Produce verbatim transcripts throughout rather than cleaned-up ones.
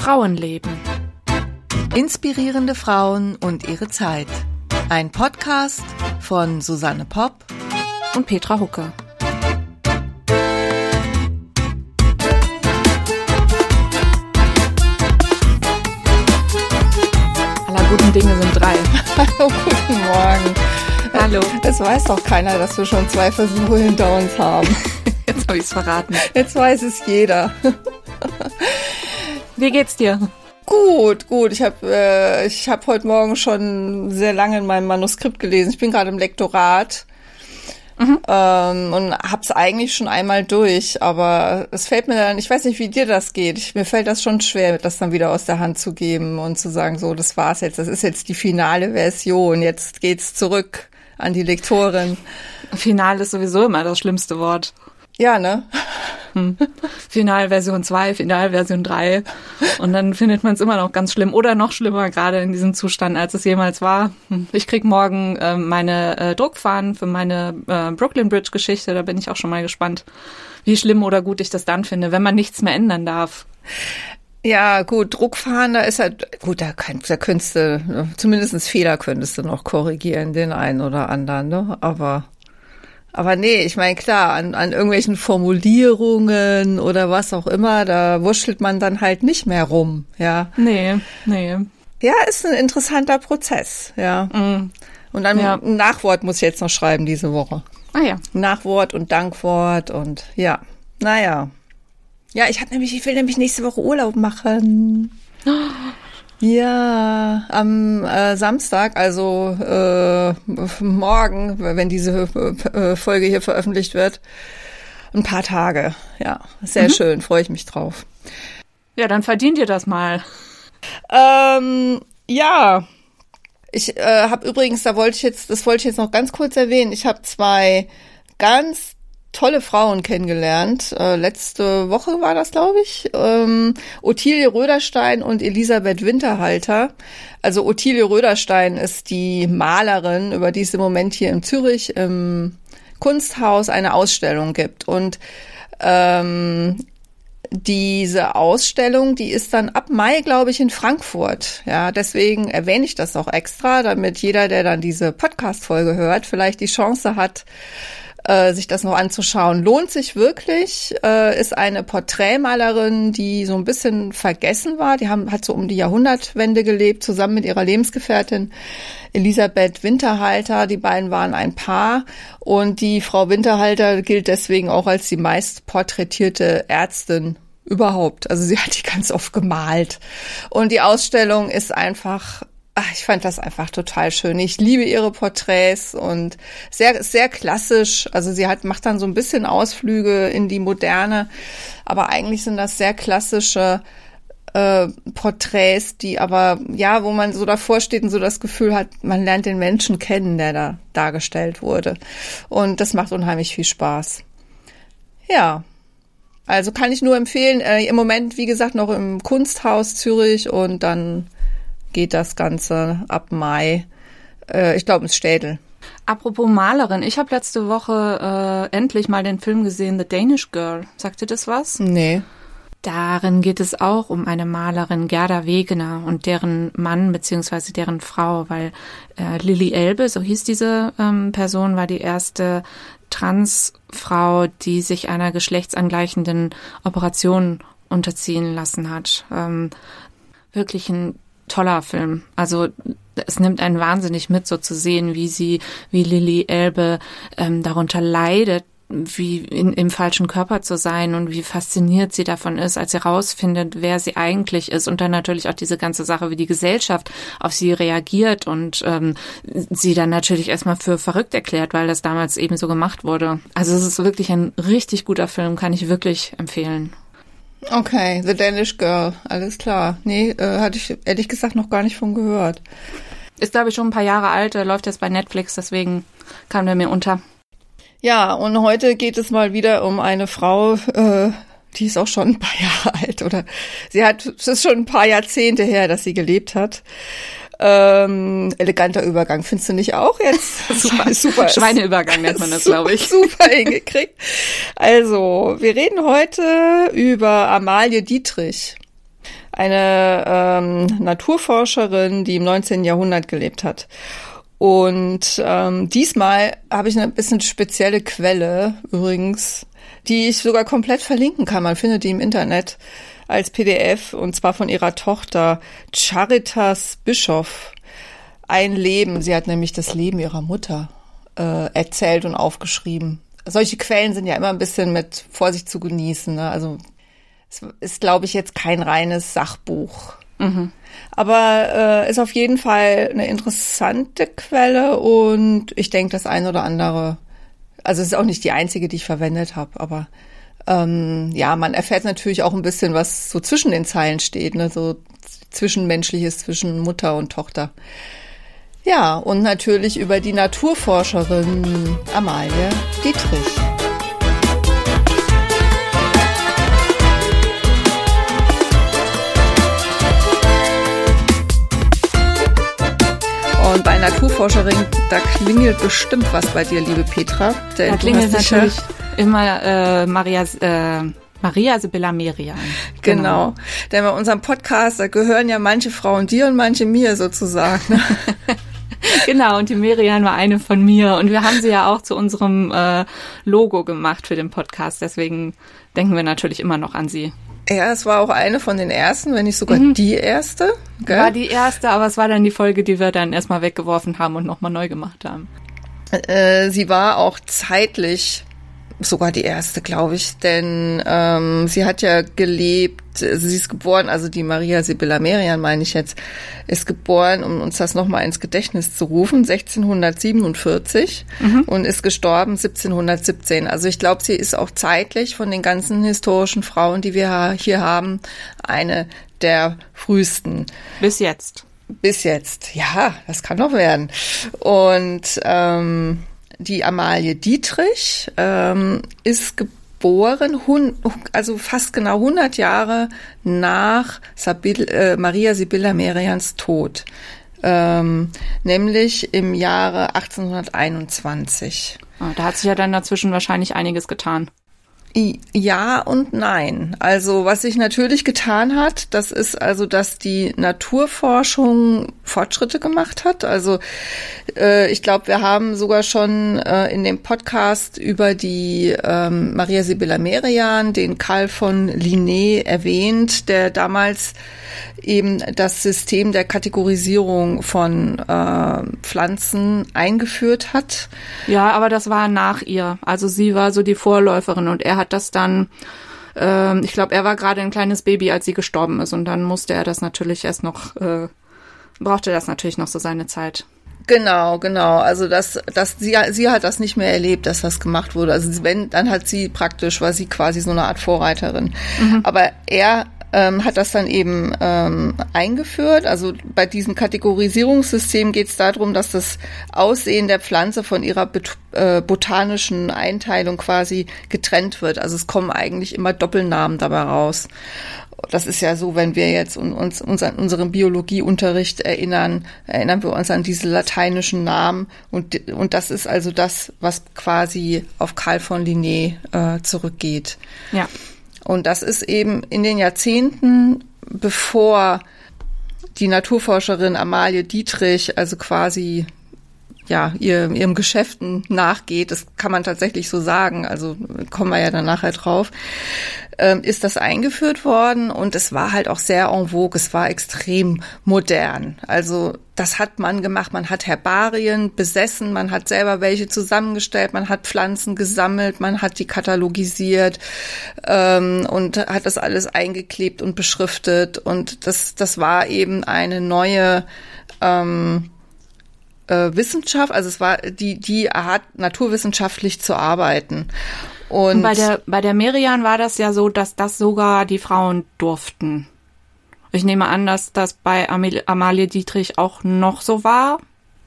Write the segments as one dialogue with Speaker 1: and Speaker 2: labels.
Speaker 1: Frauenleben.
Speaker 2: Inspirierende Frauen und ihre Zeit. Ein Podcast von Susanne Popp
Speaker 1: und Petra Hucke. Aller guten Dinge sind drei.
Speaker 2: Hallo, guten Morgen.
Speaker 1: Hallo.
Speaker 2: Das weiß doch keiner, dass wir schon zwei Versuche hinter uns haben.
Speaker 1: Jetzt habe ich es verraten.
Speaker 2: Jetzt weiß es jeder.
Speaker 1: Wie geht's dir?
Speaker 2: Gut, gut. Ich habe äh, ich hab heute Morgen schon sehr lange in meinem Manuskript gelesen. Ich bin gerade im Lektorat mhm. ähm, und hab's eigentlich schon einmal durch. Aber es fällt mir dann, ich weiß nicht, wie dir das geht. Ich, mir fällt das schon schwer, das dann wieder aus der Hand zu geben und zu sagen, so, das war's jetzt. Das ist jetzt die finale Version. Jetzt geht's zurück an die Lektorin.
Speaker 1: Final ist sowieso immer das schlimmste Wort.
Speaker 2: Ja, ne?
Speaker 1: Hm. Finalversion zwei, Finalversion drei. Und dann findet man es immer noch ganz schlimm oder noch schlimmer, gerade in diesem Zustand, als es jemals war. Ich krieg morgen äh, meine äh, Druckfahnen für meine äh, Brooklyn Bridge Geschichte. Da bin ich auch schon mal gespannt, wie schlimm oder gut ich das dann finde, wenn man nichts mehr ändern darf.
Speaker 2: Ja, gut, Druckfahnen, da ist halt, gut, da, kann, da könntest du, zumindest Fehler könntest du noch korrigieren, den einen oder anderen, ne? Aber... Aber nee, ich meine, klar, an, an irgendwelchen Formulierungen oder was auch immer, da wurschtelt man dann halt nicht mehr rum, ja.
Speaker 1: Nee, nee.
Speaker 2: Ja, ist ein interessanter Prozess, ja. Mm. Und dann
Speaker 1: ja.
Speaker 2: ein Nachwort muss ich jetzt noch schreiben diese Woche.
Speaker 1: Ah ja.
Speaker 2: Nachwort und Dankwort und ja, naja. Ja, ich hab nämlich, ich will nämlich nächste Woche Urlaub machen. Oh. Ja, am äh, Samstag, also äh, morgen, wenn diese äh, Folge hier veröffentlicht wird, ein paar Tage. Ja, sehr mhm. schön, freue ich mich drauf.
Speaker 1: Ja, dann verdient ihr das mal.
Speaker 2: Ähm, ja, ich äh, habe übrigens, da wollte ich jetzt, das wollte ich jetzt noch ganz kurz erwähnen. Ich habe zwei ganz tolle Frauen kennengelernt. Äh, letzte Woche war das, glaube ich. Ähm, Ottilie Röderstein und Elisabeth Winterhalter. Also Ottilie Röderstein ist die Malerin, über die es im Moment hier in Zürich im Kunsthaus eine Ausstellung gibt. Und ähm, diese Ausstellung, die ist dann ab Mai, glaube ich, in Frankfurt. Ja, deswegen erwähne ich das auch extra, damit jeder, der dann diese Podcast-Folge hört, vielleicht die Chance hat, sich das noch anzuschauen. Lohnt sich wirklich, äh, ist eine Porträtmalerin, die so ein bisschen vergessen war. Die haben, hat so um die Jahrhundertwende gelebt, zusammen mit ihrer Lebensgefährtin Elisabeth Winterhalter. Die beiden waren ein Paar und die Frau Winterhalter gilt deswegen auch als die meist porträtierte Ärztin überhaupt. Also sie hat die ganz oft gemalt. Und die Ausstellung ist einfach... Ach, ich fand das einfach total schön. Ich liebe ihre Porträts und sehr, sehr klassisch. Also sie hat, macht dann so ein bisschen Ausflüge in die Moderne, aber eigentlich sind das sehr klassische äh, Porträts, die aber, ja, wo man so davor steht und so das Gefühl hat, man lernt den Menschen kennen, der da dargestellt wurde. Und das macht unheimlich viel Spaß. Ja. Also kann ich nur empfehlen, äh, im Moment, wie gesagt, noch im Kunsthaus Zürich und dann geht das Ganze ab Mai. Äh, ich glaube, ins Städel.
Speaker 1: Apropos Malerin, ich habe letzte Woche äh, endlich mal den Film gesehen, The Danish Girl. Sagt dir das was?
Speaker 2: Nee.
Speaker 1: Darin geht es auch um eine Malerin, Gerda Wegener, und deren Mann bzw. deren Frau, weil äh, Lili Elbe, so hieß diese ähm, Person, war die erste Transfrau, die sich einer geschlechtsangleichenden Operation unterziehen lassen hat. Ähm, wirklich ein toller Film. Also es nimmt einen wahnsinnig mit, so zu sehen, wie sie, wie Lili Elbe ähm, darunter leidet, wie in, im falschen Körper zu sein und wie fasziniert sie davon ist, als sie rausfindet, wer sie eigentlich ist, und dann natürlich auch diese ganze Sache, wie die Gesellschaft auf sie reagiert und ähm, sie dann natürlich erstmal für verrückt erklärt, weil das damals eben so gemacht wurde. Also es ist wirklich ein richtig guter Film, kann ich wirklich empfehlen.
Speaker 2: Okay, The Danish Girl, alles klar. Nee, äh, hatte ich ehrlich gesagt noch gar nicht von gehört.
Speaker 1: Ist, glaube ich, schon ein paar Jahre alt, läuft jetzt bei Netflix, deswegen kam der mir unter.
Speaker 2: Ja, und heute geht es mal wieder um eine Frau, äh, die ist auch schon ein paar Jahre alt, oder sie hat, es ist schon ein paar Jahrzehnte her, dass sie gelebt hat. Ähm, eleganter Übergang, findest du nicht auch jetzt?
Speaker 1: Super, super. Schweineübergang nennt man das, glaube ich.
Speaker 2: Super hingekriegt. Also, wir reden heute über Amalie Dietrich. Eine ähm, Naturforscherin, die im neunzehnten Jahrhundert gelebt hat. Und ähm, diesmal habe ich eine bisschen spezielle Quelle übrigens, die ich sogar komplett verlinken kann. Man findet die im Internet als P D F, und zwar von ihrer Tochter Charitas Bischoff. Ein Leben. Sie hat nämlich das Leben ihrer Mutter äh, erzählt und aufgeschrieben. Solche Quellen sind ja immer ein bisschen mit Vorsicht zu genießen, ne? Also es ist, glaube ich, jetzt kein reines Sachbuch. Mhm. Aber äh, ist auf jeden Fall eine interessante Quelle, und ich denke, das eine oder andere, also es ist auch nicht die einzige, die ich verwendet habe, aber ähm, ja, man erfährt natürlich auch ein bisschen, was so zwischen den Zeilen steht, ne, so Zwischenmenschliches zwischen Mutter und Tochter. Ja, und natürlich über die Naturforscherin Amalie Dietrich. Und bei Naturforscherin, da klingelt bestimmt was bei dir, liebe Petra.
Speaker 1: Denn da klingelt natürlich immer äh, Maria, äh, Maria Sibylla Merian.
Speaker 2: Genau. genau. Denn bei unserem Podcast, da gehören ja manche Frauen dir und manche mir sozusagen.
Speaker 1: Genau, und die Merian war eine von mir. Und wir haben sie ja auch zu unserem äh, Logo gemacht für den Podcast. Deswegen denken wir natürlich immer noch an sie.
Speaker 2: Ja, es war auch eine von den ersten, wenn nicht sogar mhm. die erste.
Speaker 1: Gell? War die erste, aber es war dann die Folge, die wir dann erstmal weggeworfen haben und nochmal neu gemacht haben.
Speaker 2: Äh, sie war auch zeitlich sogar die erste, glaube ich, denn ähm, sie hat ja gelebt, sie ist geboren, also die Maria Sibylla Merian, meine ich jetzt, ist geboren, um uns das nochmal ins Gedächtnis zu rufen, sechzehnhundertsiebenundvierzig mhm. und ist gestorben siebzehnhundertsiebzehn. Also ich glaube, sie ist auch zeitlich von den ganzen historischen Frauen, die wir hier haben, eine der frühesten.
Speaker 1: Bis jetzt.
Speaker 2: Bis jetzt, ja, das kann noch werden. Und ähm, die Amalie Dietrich ähm, ist geboren, hun, also fast genau hundert Jahre nach Sabil, äh, Maria Sibylla Merians Tod, ähm, nämlich im Jahre achtzehnhunderteinundzwanzig.
Speaker 1: Oh, da hat sich ja dann dazwischen wahrscheinlich einiges getan.
Speaker 2: Ja und nein. Also was sich natürlich getan hat, das ist also, dass die Naturforschung Fortschritte gemacht hat. Also äh, ich glaube, wir haben sogar schon äh, in dem Podcast über die ähm, Maria Sibylla Merian, den Karl von Linné erwähnt, der damals eben das System der Kategorisierung von äh, Pflanzen eingeführt hat.
Speaker 1: Ja, aber das war nach ihr. Also sie war so die Vorläuferin und er hat das dann, äh, ich glaube, er war gerade ein kleines Baby, als sie gestorben ist, und dann musste er das natürlich erst noch, äh, brauchte das natürlich noch so seine Zeit.
Speaker 2: Genau, genau. Also das, das, sie, sie hat das nicht mehr erlebt, dass das gemacht wurde. Also wenn, dann hat sie praktisch, war sie quasi so eine Art Vorreiterin. Mhm. Aber er ähm, hat das dann eben ähm, eingeführt. Also bei diesem Kategorisierungssystem geht es darum, dass das Aussehen der Pflanze von ihrer bet- äh, botanischen Einteilung quasi getrennt wird. Also es kommen eigentlich immer Doppelnamen dabei raus. Das ist ja so, wenn wir jetzt uns, uns an unseren Biologieunterricht erinnern, erinnern wir uns an diese lateinischen Namen. Und, und das ist also das, was quasi auf Karl von Linné äh, zurückgeht.
Speaker 1: Ja.
Speaker 2: Und das ist eben in den Jahrzehnten, bevor die Naturforscherin Amalie Dietrich also quasi ja ihr, ihrem Geschäften nachgeht, das kann man tatsächlich so sagen, also kommen wir ja dann nachher drauf, ähm, ist das eingeführt worden, und es war halt auch sehr en vogue, es war extrem modern. Also das hat man gemacht, man hat Herbarien besessen, man hat selber welche zusammengestellt, man hat Pflanzen gesammelt, man hat die katalogisiert ähm, und hat das alles eingeklebt und beschriftet, und das, das war eben eine neue ähm, äh, Wissenschaft, also es war die, die Art, naturwissenschaftlich zu arbeiten. Und,
Speaker 1: und bei der, bei der Merian war das ja so, dass das sogar die Frauen durften. Ich nehme an, dass das bei Amalie Dietrich auch noch so war.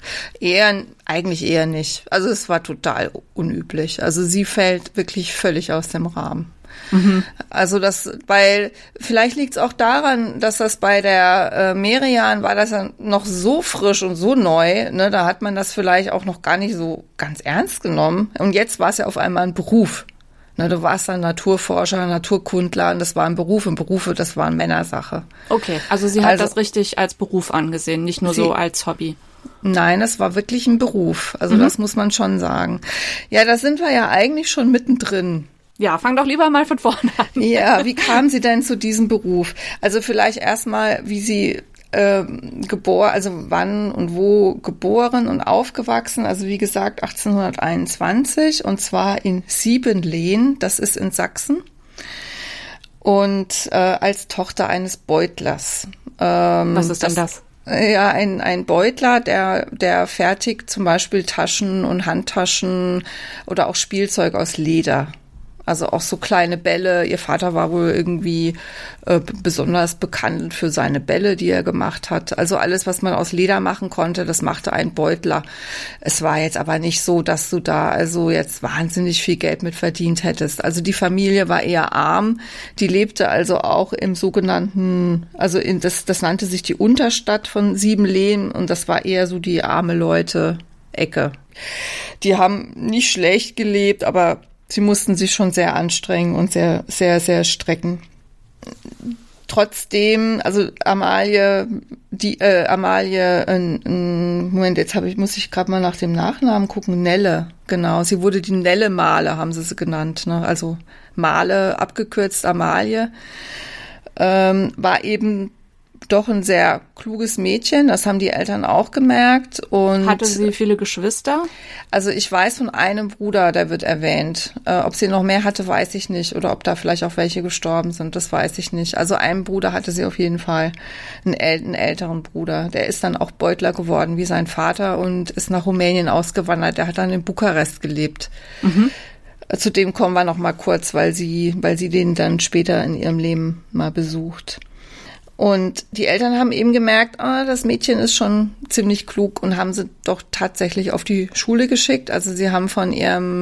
Speaker 2: Eher, eigentlich eher nicht. Also es war total unüblich. Also sie fällt wirklich völlig aus dem Rahmen. Mhm. Also das, weil vielleicht liegt es auch daran, dass das bei der äh, Merian war das ja noch so frisch und so neu, ne, da hat man das vielleicht auch noch gar nicht so ganz ernst genommen. Und jetzt war es ja auf einmal ein Beruf. Na, du warst dann Naturforscher, Naturkundler und das war ein Beruf. Und Berufe, das war eine Männersache.
Speaker 1: Okay, also sie hat
Speaker 2: Also-
Speaker 1: das richtig als Beruf angesehen, nicht nur
Speaker 2: Sie-
Speaker 1: so als Hobby.
Speaker 2: Nein, das war wirklich ein Beruf. Also
Speaker 1: Mhm.
Speaker 2: das muss man schon sagen. Ja, da sind wir ja eigentlich schon mittendrin.
Speaker 1: Ja, fang doch lieber mal von vorne an.
Speaker 2: Ja, wie kam sie denn zu diesem Beruf? Also vielleicht erstmal, wie sie ähm, geboren, also wann und wo geboren und aufgewachsen. Also wie gesagt, achtzehnhunderteinundzwanzig und zwar in Siebenlehn, das ist in Sachsen. Und äh, als Tochter eines Beutlers. Ähm,
Speaker 1: Was ist denn das?
Speaker 2: Ja, ein, ein Beutler, der, der fertigt zum Beispiel Taschen und Handtaschen oder auch Spielzeug aus Leder. Also auch so kleine Bälle. Ihr Vater war wohl irgendwie äh, besonders bekannt für seine Bälle, die er gemacht hat. Also alles, was man aus Leder machen konnte, das machte ein Beutler. Es war jetzt aber nicht so, dass du da also jetzt wahnsinnig viel Geld mit verdient hättest. Also die Familie war eher arm. Die lebte also auch im sogenannten, also in das, das nannte sich die Unterstadt von Siebenlehn und das war eher so die arme Leute Ecke. Die haben nicht schlecht gelebt, aber sie mussten sich schon sehr anstrengen und sehr, sehr, sehr strecken. Trotzdem, also Amalie, die äh, Amalie, äh, äh, Moment, jetzt habe ich, muss ich gerade mal nach dem Nachnamen gucken. Nelle, genau. Sie wurde die Nelle Male, haben sie sie genannt. Ne? Also Male, abgekürzt Amalie, ähm, war eben doch ein sehr kluges Mädchen. Das haben die Eltern auch gemerkt. Und
Speaker 1: Hatte sie viele Geschwister?
Speaker 2: Also ich weiß von einem Bruder, der wird erwähnt. Äh, ob sie noch mehr hatte, weiß ich nicht. Oder ob da vielleicht auch welche gestorben sind, das weiß ich nicht. Also einen Bruder hatte sie auf jeden Fall, einen, äl- einen älteren Bruder. Der ist dann auch Beutler geworden wie sein Vater und ist nach Rumänien ausgewandert. Der hat dann in Bukarest gelebt. Mhm. Zu dem kommen wir noch mal kurz, weil sie, weil sie den dann später in ihrem Leben mal besucht. Und die Eltern haben eben gemerkt, ah, das Mädchen ist schon ziemlich klug und haben sie doch tatsächlich auf die Schule geschickt. Also sie haben von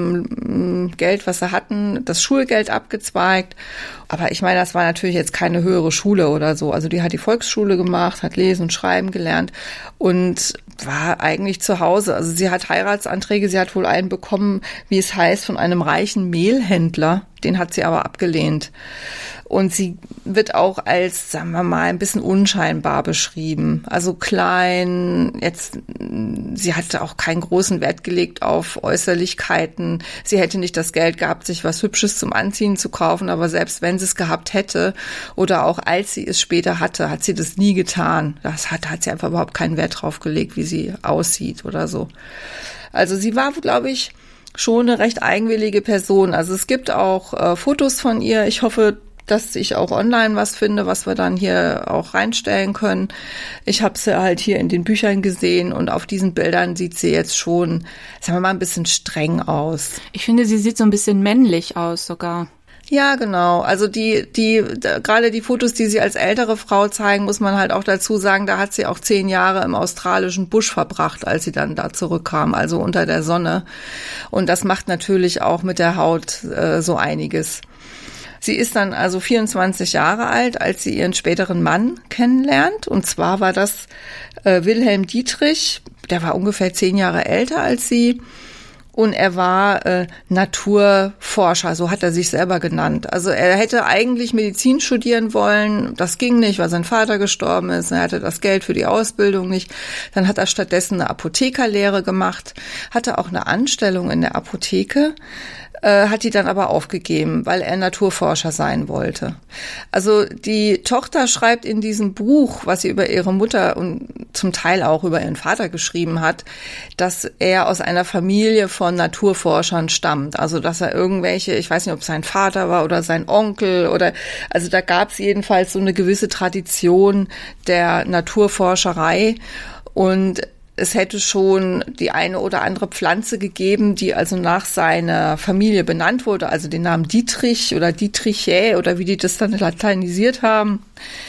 Speaker 2: ihrem Geld, was sie hatten, das Schulgeld abgezweigt. Aber ich meine, das war natürlich jetzt keine höhere Schule oder so. Also die hat die Volksschule gemacht, hat lesen und schreiben gelernt und war eigentlich zu Hause. Also sie hat Heiratsanträge, sie hat wohl einen bekommen, wie es heißt, von einem reichen Mehlhändler. Den hat sie aber abgelehnt. Und sie wird auch als, sagen wir mal, ein bisschen unscheinbar beschrieben. Also klein, jetzt, sie hatte auch keinen großen Wert gelegt auf Äußerlichkeiten. Sie hätte nicht das Geld gehabt, sich was Hübsches zum Anziehen zu kaufen, aber selbst wenn sie es gehabt hätte oder auch als sie es später hatte, hat sie das nie getan. Das hat, hat sie einfach überhaupt keinen Wert drauf gelegt, wie sie aussieht oder so. Also sie war, glaube ich, schon eine recht eigenwillige Person. Also es gibt auch äh, Fotos von ihr. Ich hoffe, dass ich auch online was finde, was wir dann hier auch reinstellen können. Ich habe sie halt hier in den Büchern gesehen und auf diesen Bildern sieht sie jetzt schon, sagen wir mal, ein bisschen streng aus.
Speaker 1: Ich finde, sie sieht so ein bisschen männlich aus sogar.
Speaker 2: Ja, genau. Also die, die, da, gerade die Fotos, die sie als ältere Frau zeigen, muss man halt auch dazu sagen, da hat sie auch zehn Jahre im australischen Busch verbracht, als sie dann da zurückkam, also unter der Sonne. Und das macht natürlich auch mit der Haut äh, so einiges. Sie ist dann also vierundzwanzig Jahre alt, als sie ihren späteren Mann kennenlernt. Und zwar war das äh, Wilhelm Dietrich, der war ungefähr zehn Jahre älter als sie. Und er war äh, Naturforscher, so hat er sich selber genannt. Also er hätte eigentlich Medizin studieren wollen, das ging nicht, weil sein Vater gestorben ist. Er hatte das Geld für die Ausbildung nicht. Dann hat er stattdessen eine Apothekerlehre gemacht, hatte auch eine Anstellung in der Apotheke, äh, hat die dann aber aufgegeben, weil er Naturforscher sein wollte. Also die Tochter schreibt in diesem Buch, was sie über ihre Mutter und zum Teil auch über ihren Vater geschrieben hat, dass er aus einer Familie von Naturforschern stammt. Also dass er irgendwelche, ich weiß nicht, ob es sein Vater war oder sein Onkel oder, also da gab es jedenfalls so eine gewisse Tradition der Naturforscherei und es hätte schon die eine oder andere Pflanze gegeben, die also nach seiner Familie benannt wurde, also den Namen Dietrich oder Dietrichae oder wie die das dann lateinisiert haben,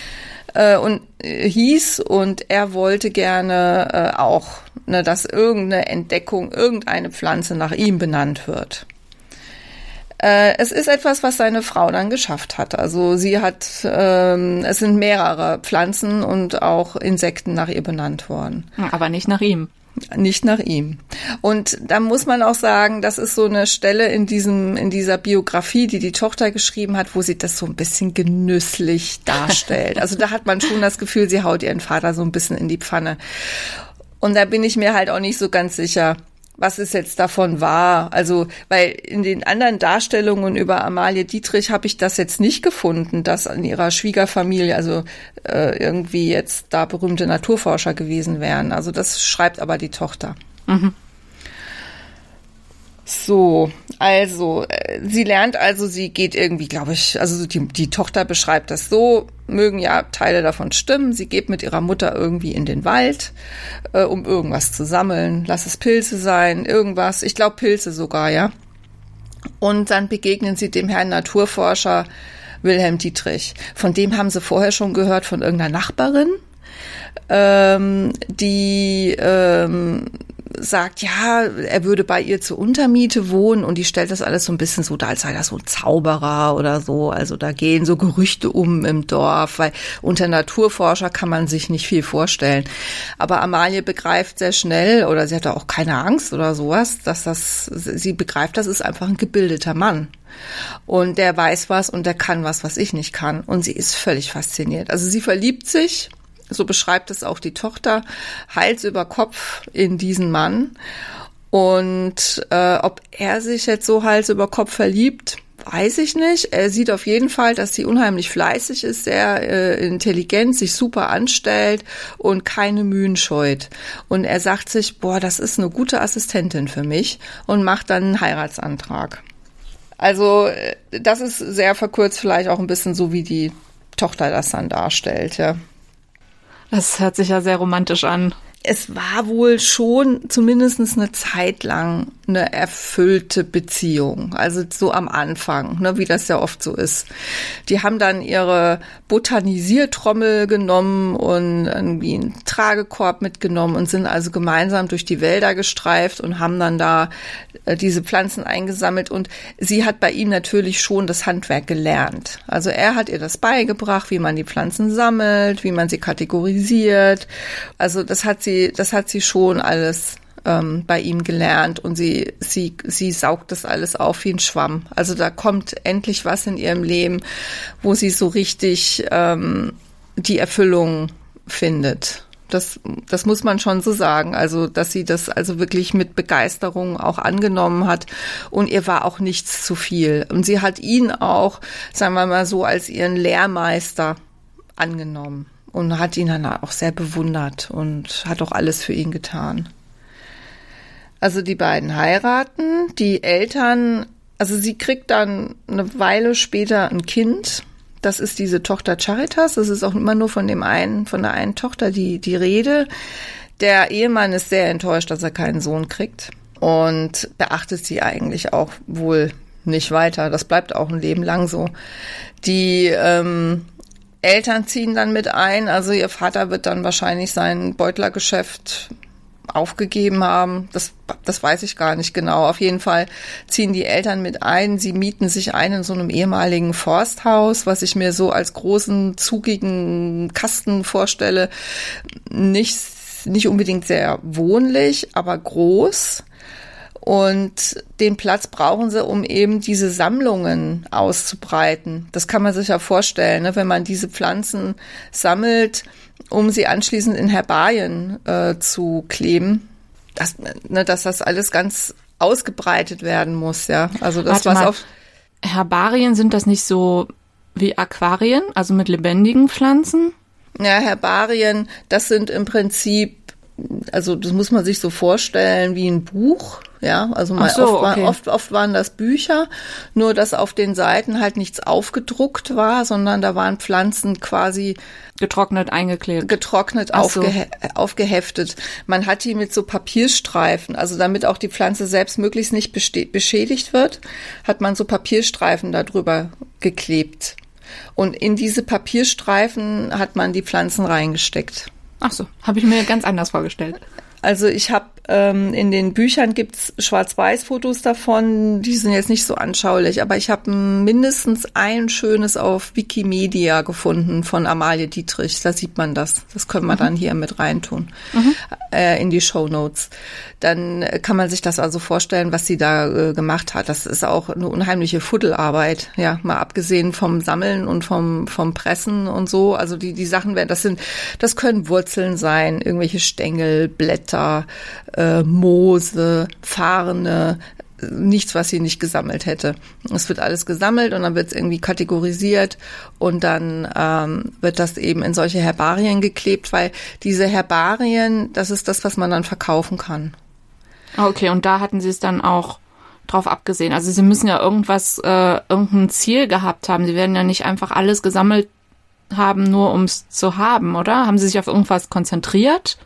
Speaker 2: äh, und äh, hieß. Und er wollte gerne äh, auch, ne, dass irgendeine Entdeckung, irgendeine Pflanze nach ihm benannt wird. Es ist etwas, was seine Frau dann geschafft hat. Also sie hat, ähm, es sind mehrere Pflanzen und auch Insekten nach ihr benannt worden.
Speaker 1: Aber nicht nach ihm.
Speaker 2: Nicht nach ihm. Und da muss man auch sagen, das ist so eine Stelle in diesem, in dieser Biografie, die die Tochter geschrieben hat, wo sie das so ein bisschen genüsslich darstellt. Also da hat man schon das Gefühl, sie haut ihren Vater so ein bisschen in die Pfanne. Und da bin ich mir halt auch nicht so ganz sicher, was es jetzt davon war. Also, weil in den anderen Darstellungen über Amalie Dietrich habe ich das jetzt nicht gefunden, dass an ihrer Schwiegerfamilie also äh, irgendwie jetzt da berühmte Naturforscher gewesen wären. Also das schreibt aber die Tochter. Mhm. So, also, äh, sie lernt also, sie geht irgendwie, glaube ich, also die, die Tochter beschreibt das so, mögen ja Teile davon stimmen, sie geht mit ihrer Mutter irgendwie in den Wald, äh, um irgendwas zu sammeln, lass es Pilze sein, irgendwas, ich glaube Pilze sogar, ja. Und dann begegnen sie dem Herrn Naturforscher Wilhelm Dietrich. Von dem haben sie vorher schon gehört, von irgendeiner Nachbarin, ähm, die ähm, sagt, ja, er würde bei ihr zur Untermiete wohnen und die stellt das alles so ein bisschen so dar, als sei das so ein Zauberer oder so. Also da gehen so Gerüchte um im Dorf, weil unter Naturforscher kann man sich nicht viel vorstellen. Aber Amalie begreift sehr schnell, oder sie hat auch keine Angst oder sowas, dass das, sie begreift, das ist einfach ein gebildeter Mann. Und der weiß was und der kann was, was ich nicht kann. Und sie ist völlig fasziniert. Also sie verliebt sich, so beschreibt es auch die Tochter, Hals über Kopf in diesen Mann. Und äh, ob er sich jetzt so Hals über Kopf verliebt, weiß ich nicht. Er sieht auf jeden Fall, dass sie unheimlich fleißig ist, sehr äh, intelligent, sich super anstellt und keine Mühen scheut. Und er sagt sich, boah, das ist eine gute Assistentin für mich, und macht dann einen Heiratsantrag. Also das ist sehr verkürzt vielleicht auch ein bisschen so, wie die Tochter das dann darstellt, ja.
Speaker 1: Das hört sich ja sehr romantisch an.
Speaker 2: Es war wohl schon zumindest eine Zeit lang eine erfüllte Beziehung. Also so am Anfang, ne, wie das ja oft so ist. Die haben dann ihre Botanisiertrommel genommen und irgendwie einen Tragekorb mitgenommen und sind also gemeinsam durch die Wälder gestreift und haben dann da äh, diese Pflanzen eingesammelt. Und sie hat bei ihm natürlich schon das Handwerk gelernt. Also er hat ihr das beigebracht, wie man die Pflanzen sammelt, wie man sie kategorisiert. Also das hat sie, das hat sie schon alles ähm, bei ihm gelernt, und sie, sie, sie saugt das alles auf wie ein Schwamm. Also da kommt endlich was in ihrem Leben, wo sie so richtig ähm, die Erfüllung findet. Das, das muss man schon so sagen. Also, dass sie das also wirklich mit Begeisterung auch angenommen hat, und ihr war auch nichts zu viel. Und sie hat ihn auch, sagen wir mal so, als ihren Lehrmeister angenommen und hat ihn dann auch sehr bewundert und hat auch alles für ihn getan. Also die beiden heiraten, die Eltern, also sie kriegt dann eine Weile später ein Kind. Das ist diese Tochter Charitas. Das ist auch immer nur von dem einen, von der einen Tochter die, die Rede. Der Ehemann ist sehr enttäuscht, dass er keinen Sohn kriegt, und beachtet sie eigentlich auch wohl nicht weiter. Das bleibt auch ein Leben lang so. Die ähm, Eltern ziehen dann mit ein. Also ihr Vater wird dann wahrscheinlich sein Beutlergeschäft aufgegeben haben. Das, das weiß ich gar nicht genau. Auf jeden Fall ziehen die Eltern mit ein. Sie mieten sich ein in so einem ehemaligen Forsthaus, was ich mir so als großen, zugigen Kasten vorstelle. Nicht, nicht unbedingt sehr wohnlich, aber groß. Und den Platz brauchen sie, um eben diese Sammlungen auszubreiten. Das kann man sich ja vorstellen, ne? Wenn man diese Pflanzen sammelt, um sie anschließend in Herbarien äh, zu kleben, dass, ne, dass das alles ganz ausgebreitet werden muss, ja. Also das,
Speaker 1: Warte
Speaker 2: was
Speaker 1: mal,
Speaker 2: auf
Speaker 1: Herbarien, sind das nicht so wie Aquarien, also mit lebendigen Pflanzen?
Speaker 2: Ja, Herbarien, das sind im Prinzip, also das muss man sich so vorstellen wie ein Buch, ja, also mal
Speaker 1: so,
Speaker 2: oft,
Speaker 1: okay.
Speaker 2: war, oft, oft waren das Bücher, nur dass auf den Seiten halt nichts aufgedruckt war, sondern da waren Pflanzen quasi
Speaker 1: getrocknet, eingeklebt.
Speaker 2: Getrocknet,
Speaker 1: Ach so.
Speaker 2: aufge, aufgeheftet. Man hat die mit so Papierstreifen, also damit auch die Pflanze selbst möglichst nicht beste- beschädigt wird, hat man so Papierstreifen da drüber geklebt. Und in diese Papierstreifen hat man die Pflanzen reingesteckt.
Speaker 1: Ach so, habe ich mir ganz anders vorgestellt.
Speaker 2: Also ich habe Ähm, in den Büchern gibt's Schwarz-Weiß-Fotos davon, die sind jetzt nicht so anschaulich, aber ich habe mindestens ein schönes auf Wikimedia gefunden von Amalie Dietrich, da sieht man das. Das können wir mhm. dann hier mit reintun, mhm. äh, in die Shownotes. Dann kann man sich das also vorstellen, was sie da äh, gemacht hat. Das ist auch eine unheimliche Fuddelarbeit, ja, mal abgesehen vom Sammeln und vom vom Pressen und so. Also die die Sachen werden, das sind, das können Wurzeln sein, irgendwelche Stängel, Blätter, äh, Moose, Farne, nichts, was sie nicht gesammelt hätte. Es wird alles gesammelt und dann wird es irgendwie kategorisiert und dann ähm, wird das eben in solche Herbarien geklebt, weil diese Herbarien, das ist das, was man dann verkaufen kann.
Speaker 1: Okay, und da hatten Sie es dann auch drauf abgesehen. Also Sie müssen ja irgendwas, äh, irgendein Ziel gehabt haben. Sie werden ja nicht einfach alles gesammelt haben, nur um es zu haben, oder? Haben Sie sich auf irgendwas konzentriert?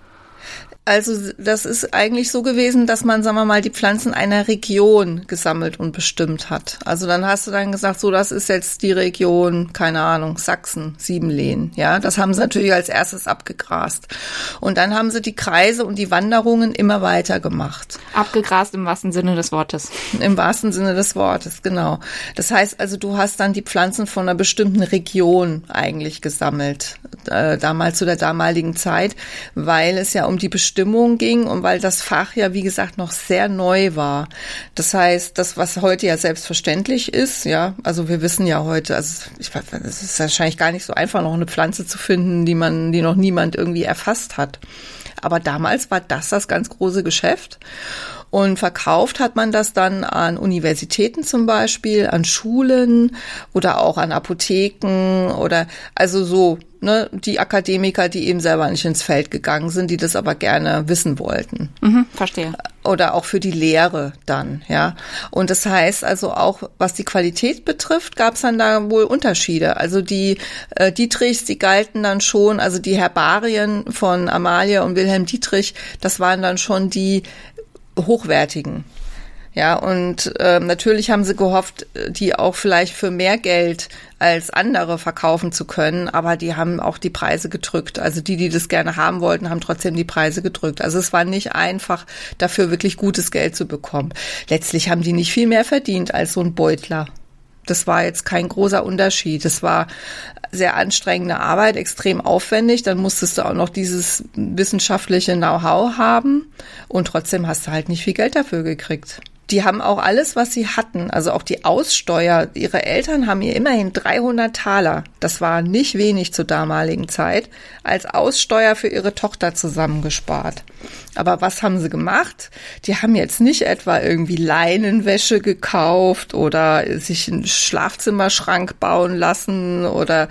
Speaker 2: Also das ist eigentlich so gewesen, dass man, sagen wir mal, die Pflanzen einer Region gesammelt und bestimmt hat. Also dann hast du dann gesagt, so, das ist jetzt die Region, keine Ahnung, Sachsen, Siebenlehen. Ja, das haben sie natürlich als erstes abgegrast. Und dann haben sie die Kreise und die Wanderungen immer weiter gemacht.
Speaker 1: Abgegrast im wahrsten Sinne des Wortes.
Speaker 2: Im wahrsten Sinne des Wortes, genau. Das heißt also, du hast dann die Pflanzen von einer bestimmten Region eigentlich gesammelt, äh, damals zu der damaligen Zeit, weil es ja um die Bestimmung Stimmung ging und weil das Fach ja, wie gesagt, noch sehr neu war. Das heißt, das, was heute ja selbstverständlich ist, ja, also wir wissen ja heute, also ich weiß, es ist wahrscheinlich gar nicht so einfach, noch eine Pflanze zu finden, die man, die noch niemand irgendwie erfasst hat. Aber damals war das das ganz große Geschäft. Und verkauft hat man das dann an Universitäten zum Beispiel, an Schulen oder auch an Apotheken oder also so, ne, die Akademiker, die eben selber nicht ins Feld gegangen sind, die das aber gerne wissen wollten.
Speaker 1: Mhm, verstehe.
Speaker 2: Oder auch für die Lehre dann, ja. Und das heißt also auch, was die Qualität betrifft, gab es dann da wohl Unterschiede. Also die äh, Dietrichs, die galten dann schon, also die Herbarien von Amalie und Wilhelm Dietrich, das waren dann schon die hochwertigen. Ja, und äh, natürlich haben sie gehofft, die auch vielleicht für mehr Geld als andere verkaufen zu können, aber die haben auch die Preise gedrückt. Also die, die das gerne haben wollten, haben trotzdem die Preise gedrückt. Also es war nicht einfach, dafür wirklich gutes Geld zu bekommen. Letztlich haben die nicht viel mehr verdient als so ein Beutler. Das war jetzt kein großer Unterschied. Das war sehr anstrengende Arbeit, extrem aufwendig. Dann musstest du auch noch dieses wissenschaftliche Know-how haben und trotzdem hast du halt nicht viel Geld dafür gekriegt. Die haben auch alles, was sie hatten, also auch die Aussteuer. Ihre Eltern haben ihr immerhin dreihundert Taler, das war nicht wenig zur damaligen Zeit, als Aussteuer für ihre Tochter zusammengespart. Aber was haben sie gemacht? Die haben jetzt nicht etwa irgendwie Leinenwäsche gekauft oder sich einen Schlafzimmerschrank bauen lassen oder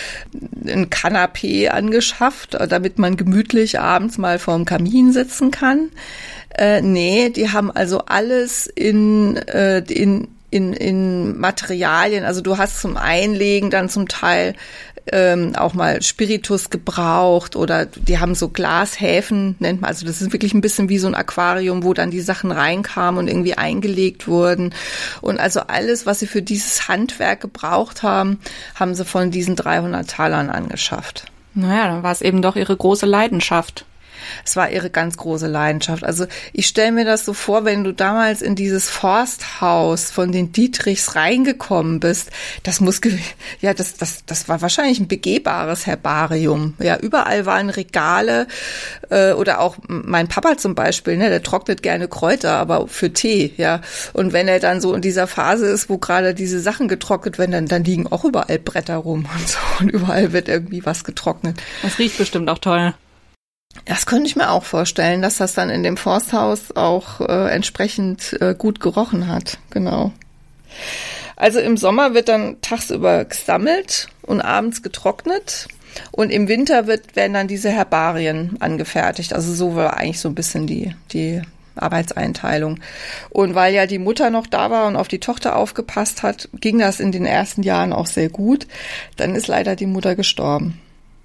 Speaker 2: ein Kanapee angeschafft, damit man gemütlich abends mal vorm Kamin sitzen kann. Äh, nee, die haben also alles in, äh, in, in, in Materialien, also du hast zum Einlegen dann zum Teil ähm, auch mal Spiritus gebraucht oder die haben so Glashäfen, nennt man, also das ist wirklich ein bisschen wie so ein Aquarium, wo dann die Sachen reinkamen und irgendwie eingelegt wurden. Und also alles, was sie für dieses Handwerk gebraucht haben, haben sie von diesen dreihundert Talern angeschafft.
Speaker 1: Naja, dann war es eben doch ihre große Leidenschaft.
Speaker 2: Es war ihre ganz große Leidenschaft. Also ich stelle mir das so vor, wenn du damals in dieses Forsthaus von den Dietrichs reingekommen bist, das muss, ja, das, das, das war wahrscheinlich ein begehbares Herbarium. Ja, überall waren Regale, äh, oder auch mein Papa zum Beispiel, ne, der trocknet gerne Kräuter, aber für Tee, ja. Und wenn er dann so in dieser Phase ist, wo gerade diese Sachen getrocknet werden, dann, dann liegen auch überall Bretter rum und so und überall wird irgendwie was getrocknet.
Speaker 1: Das riecht bestimmt auch toll.
Speaker 2: Das könnte ich mir auch vorstellen, dass das dann in dem Forsthaus auch äh, entsprechend äh, gut gerochen hat. Genau. Also im Sommer wird dann tagsüber gesammelt und abends getrocknet. Und im Winter wird, werden dann diese Herbarien angefertigt. Also so war eigentlich so ein bisschen die, die Arbeitseinteilung. Und weil ja die Mutter noch da war und auf die Tochter aufgepasst hat, ging das in den ersten Jahren auch sehr gut. Dann ist leider die Mutter gestorben.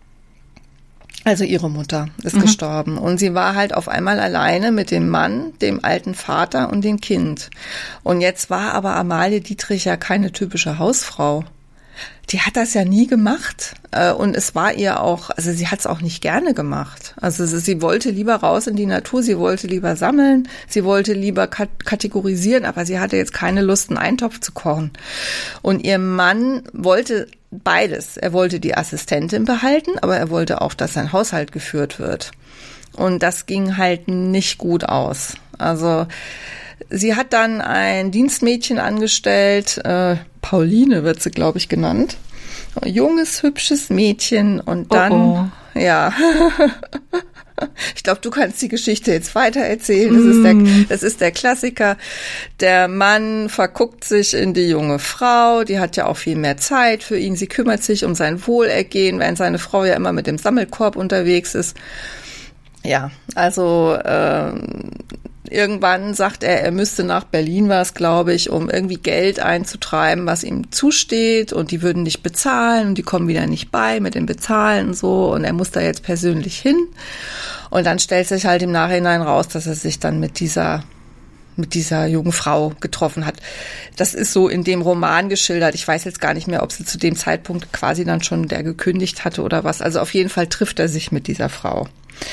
Speaker 2: Also ihre Mutter ist mhm. gestorben und sie war halt auf einmal alleine mit dem Mann, dem alten Vater und dem Kind. Und jetzt war aber Amalie Dietrich ja keine typische Hausfrau. die hat das ja nie gemacht. Und es war ihr auch, also sie hat es auch nicht gerne gemacht. Also sie wollte lieber raus in die Natur, sie wollte lieber sammeln, sie wollte lieber kategorisieren, aber sie hatte jetzt keine Lust, einen Eintopf zu kochen. Und ihr Mann wollte beides. Er wollte die Assistentin behalten, aber er wollte auch, dass sein Haushalt geführt wird. Und das ging halt nicht gut aus. Also sie hat dann ein Dienstmädchen angestellt, äh, Pauline wird sie, glaube ich, genannt. Junges, hübsches Mädchen und dann, oh oh. ja, ich glaube, du kannst die Geschichte jetzt weiter erzählen. Das ist der, das ist der Klassiker. Der Mann verguckt sich in die junge Frau, die hat ja auch viel mehr Zeit für ihn. Sie kümmert sich um sein Wohlergehen, während seine Frau ja immer mit dem Sammelkorb unterwegs ist. Ja, also äh, irgendwann sagt er, er müsste nach Berlin, war es, glaube ich, um irgendwie Geld einzutreiben, was ihm zusteht, und die würden nicht bezahlen und die kommen wieder nicht bei mit dem Bezahlen und so, und er muss da jetzt persönlich hin. Und dann stellt sich halt im Nachhinein raus, dass er sich dann mit dieser mit dieser jungen Frau getroffen hat. Das ist so in dem Roman geschildert. Ich weiß jetzt gar nicht mehr, ob sie zu dem Zeitpunkt quasi dann schon der gekündigt hatte oder was. Also auf jeden Fall trifft er sich mit dieser Frau.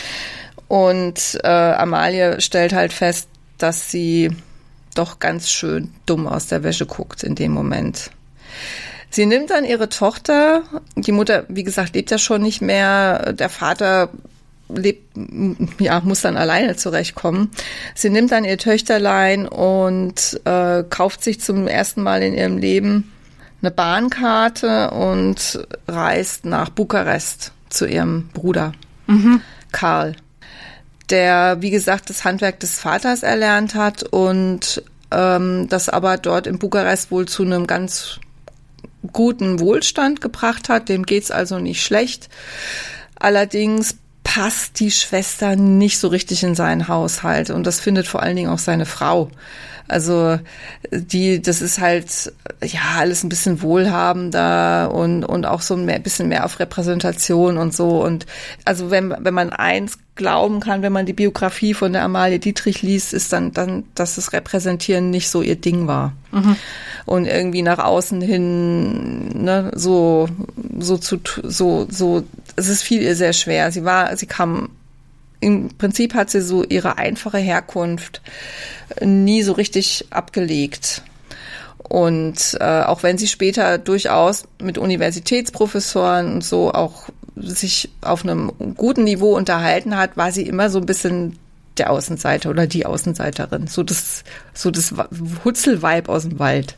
Speaker 2: Und äh, Amalie stellt halt fest, dass sie doch ganz schön dumm aus der Wäsche guckt in dem Moment. Sie nimmt dann ihre Tochter, die Mutter, wie gesagt, lebt ja schon nicht mehr, der Vater lebt, ja, muss dann alleine zurechtkommen. Sie nimmt dann ihr Töchterlein und äh, kauft sich zum ersten Mal in ihrem Leben eine Bahnkarte und reist nach Bukarest zu ihrem Bruder, mhm. Karl, der, wie gesagt, das Handwerk des Vaters erlernt hat und ähm, das aber dort in Bukarest wohl zu einem ganz guten Wohlstand gebracht hat. Dem geht's also nicht schlecht. Allerdings passt die Schwester nicht so richtig in seinen Haushalt, und das findet vor allen Dingen auch seine Frau. Also die, das ist halt ja alles ein bisschen wohlhabender und und auch so ein bisschen mehr auf Repräsentation und so. Und also wenn wenn man eins glauben kann, wenn man die Biografie von der Amalie Dietrich liest, ist dann dann, dass das Repräsentieren nicht so ihr Ding war. Mhm. Und irgendwie nach außen hin, ne, so so zu so so, es ist viel ihr sehr schwer. Sie war, sie kam im Prinzip hat sie so ihre einfache Herkunft nie so richtig abgelegt. Und äh, auch wenn sie später durchaus mit Universitätsprofessoren und so auch sich auf einem guten Niveau unterhalten hat, war sie immer so ein bisschen der Außenseiter oder die Außenseiterin. So das, so das Hutzelweib aus dem Wald.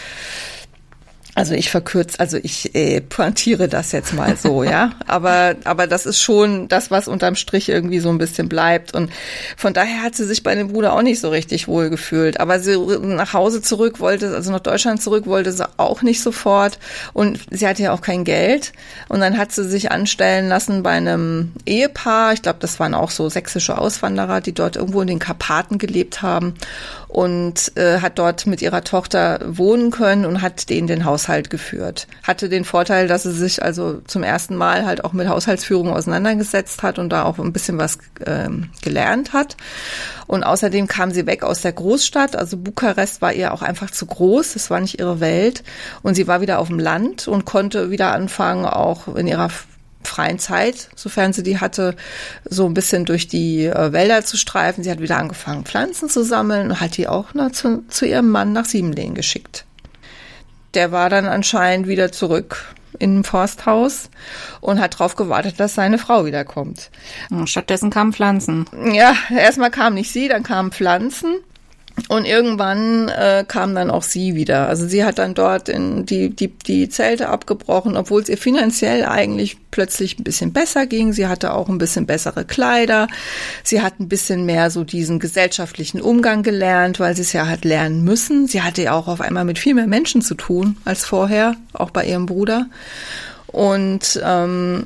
Speaker 2: Also ich verkürze, also ich äh, pointiere das jetzt mal so, ja. Aber aber das ist schon das, was unterm Strich irgendwie so ein bisschen bleibt. Und von daher hat sie sich bei dem Bruder auch nicht so richtig wohl gefühlt. Aber sie nach Hause zurück wollte, also nach Deutschland zurück wollte sie auch nicht sofort. Und sie hatte ja auch kein Geld. Und dann hat sie sich anstellen lassen bei einem Ehepaar. Ich glaube, das waren auch so sächsische Auswanderer, die dort irgendwo in den Karpaten gelebt haben. Und äh, hat dort mit ihrer Tochter wohnen können und hat denen den Haushalt geführt. Hatte den Vorteil, dass sie sich also zum ersten Mal halt auch mit Haushaltsführung auseinandergesetzt hat und da auch ein bisschen was äh, gelernt hat. Und außerdem kam sie weg aus der Großstadt. Also Bukarest war ihr auch einfach zu groß. Das war nicht ihre Welt. Und sie war wieder auf dem Land und konnte wieder anfangen, auch in ihrer freien Zeit, sofern sie die hatte, so ein bisschen durch die äh, Wälder zu streifen. Sie hat wieder angefangen, Pflanzen zu sammeln und hat die auch na, zu, zu ihrem Mann nach Siebenlehen geschickt. Der war dann anscheinend wieder zurück im Forsthaus und hat darauf gewartet, dass seine Frau wiederkommt.
Speaker 1: Stattdessen kamen Pflanzen.
Speaker 2: Ja, erstmal kam nicht sie, dann kamen Pflanzen. Und irgendwann äh, kam dann auch sie wieder. Also sie hat dann dort in die, die, die Zelte abgebrochen, obwohl es ihr finanziell eigentlich plötzlich ein bisschen besser ging. Sie hatte auch ein bisschen bessere Kleider. Sie hat ein bisschen mehr so diesen gesellschaftlichen Umgang gelernt, weil sie es ja hat lernen müssen. Sie hatte ja auch auf einmal mit viel mehr Menschen zu tun als vorher, auch bei ihrem Bruder. Und ähm,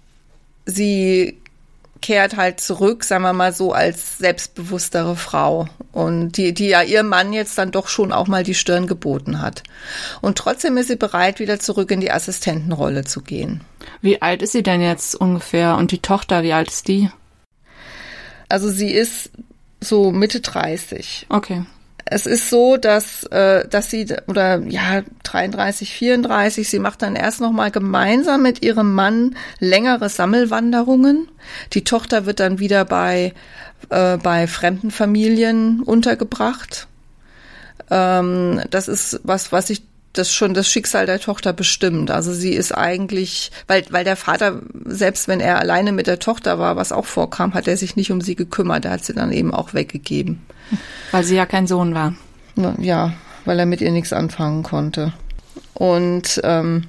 Speaker 2: sie kehrt halt zurück, sagen wir mal so, als selbstbewusstere Frau. Und die, die ja ihrem Mann jetzt dann doch schon auch mal die Stirn geboten hat. Und trotzdem ist sie bereit, wieder zurück in die Assistentenrolle zu gehen.
Speaker 1: Wie alt ist sie denn jetzt ungefähr? Und die Tochter, wie alt ist die?
Speaker 2: Also sie ist so Mitte dreißig.
Speaker 1: Okay.
Speaker 2: es ist so, dass, äh, dass sie, oder ja, dreiunddreißig, vierunddreißig, sie macht dann erst nochmal gemeinsam mit ihrem Mann längere Sammelwanderungen. Die Tochter wird dann wieder bei, äh, bei fremden Familien untergebracht. Ähm, das ist was, was ich das schon das Schicksal der Tochter bestimmt. Also sie ist eigentlich, weil weil der Vater, selbst wenn er alleine mit der Tochter war, was auch vorkam, hat er sich nicht um sie gekümmert. Er hat sie dann eben auch weggegeben.
Speaker 1: Weil sie ja kein Sohn war.
Speaker 2: Ja, weil er mit ihr nichts anfangen konnte. Und ähm,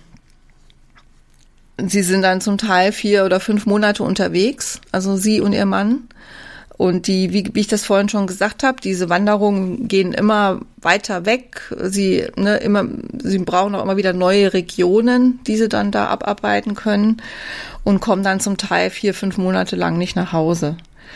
Speaker 2: sie sind dann zum Teil vier oder fünf Monate unterwegs, also sie und ihr Mann. Und die, wie, wie ich das vorhin schon gesagt habe, diese Wanderungen gehen immer weiter weg. Sie, ne, immer, sie brauchen auch immer wieder neue Regionen, die sie dann da abarbeiten können und kommen dann zum Teil vier, fünf Monate lang nicht nach Hause.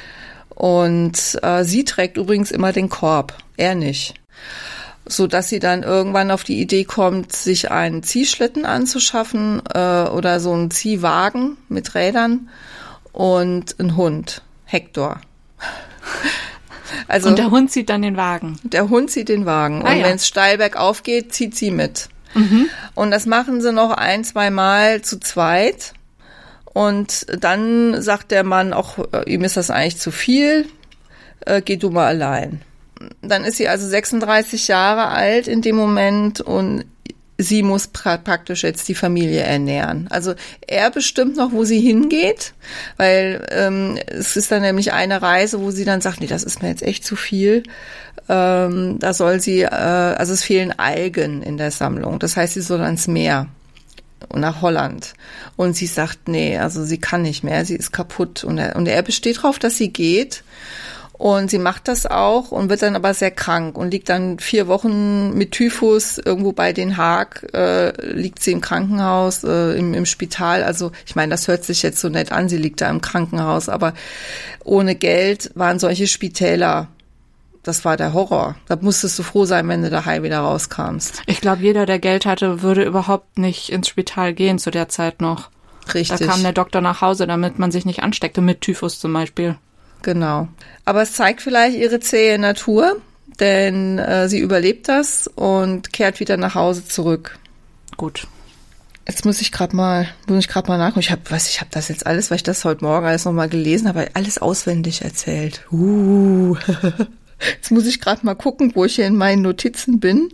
Speaker 2: Und äh, sie trägt übrigens immer den Korb, er nicht. So dass sie dann irgendwann auf die Idee kommt, sich einen Ziehschlitten anzuschaffen äh, oder so einen Ziehwagen mit Rädern und einen Hund, Hector.
Speaker 1: Also, und der Hund zieht dann den Wagen?
Speaker 2: Der Hund zieht den Wagen. Ah, und ja. Wenn es steil bergauf geht, zieht sie mit. Mhm. Und das machen sie noch ein, zwei Mal zu zweit. Und dann sagt der Mann auch, ihm ist das eigentlich zu viel, äh, geh du mal allein. Dann ist sie also sechsunddreißig Jahre alt in dem Moment und sie muss pra- praktisch jetzt die Familie ernähren. Also er bestimmt noch, wo sie hingeht, weil ähm, es ist dann nämlich eine Reise, wo sie dann sagt, nee, das ist mir jetzt echt zu viel. Ähm, da soll sie, äh, also es fehlen Algen in der Sammlung. Das heißt, sie soll ans Meer und nach Holland. Und sie sagt, nee, also sie kann nicht mehr, sie ist kaputt. Und er, und er besteht darauf, dass sie geht. Und sie macht das auch und wird dann aber sehr krank und liegt dann vier Wochen mit Typhus irgendwo bei Den Haag, äh, liegt sie im Krankenhaus, äh, im, im Spital. Also ich meine, das hört sich jetzt so nett an, sie liegt da im Krankenhaus, aber ohne Geld waren solche Spitäler, das war der Horror. Da musstest du froh sein, wenn du daheim wieder rauskamst.
Speaker 1: Ich glaube, jeder, der Geld hatte, würde überhaupt nicht ins Spital gehen zu der Zeit noch.
Speaker 2: Richtig.
Speaker 1: Da kam der Doktor nach Hause, damit man sich nicht ansteckte, mit Typhus zum Beispiel.
Speaker 2: Genau. Aber es zeigt vielleicht ihre zähe Natur, denn äh, sie überlebt das und kehrt wieder nach Hause zurück.
Speaker 1: Gut.
Speaker 2: Jetzt muss ich gerade mal, muss ich gerade mal nachgucken. Ich habe, was, ich habe das jetzt alles, weil ich das heute Morgen alles nochmal gelesen habe, alles auswendig erzählt. Uh. Jetzt muss ich gerade mal gucken, wo ich hier in meinen Notizen bin.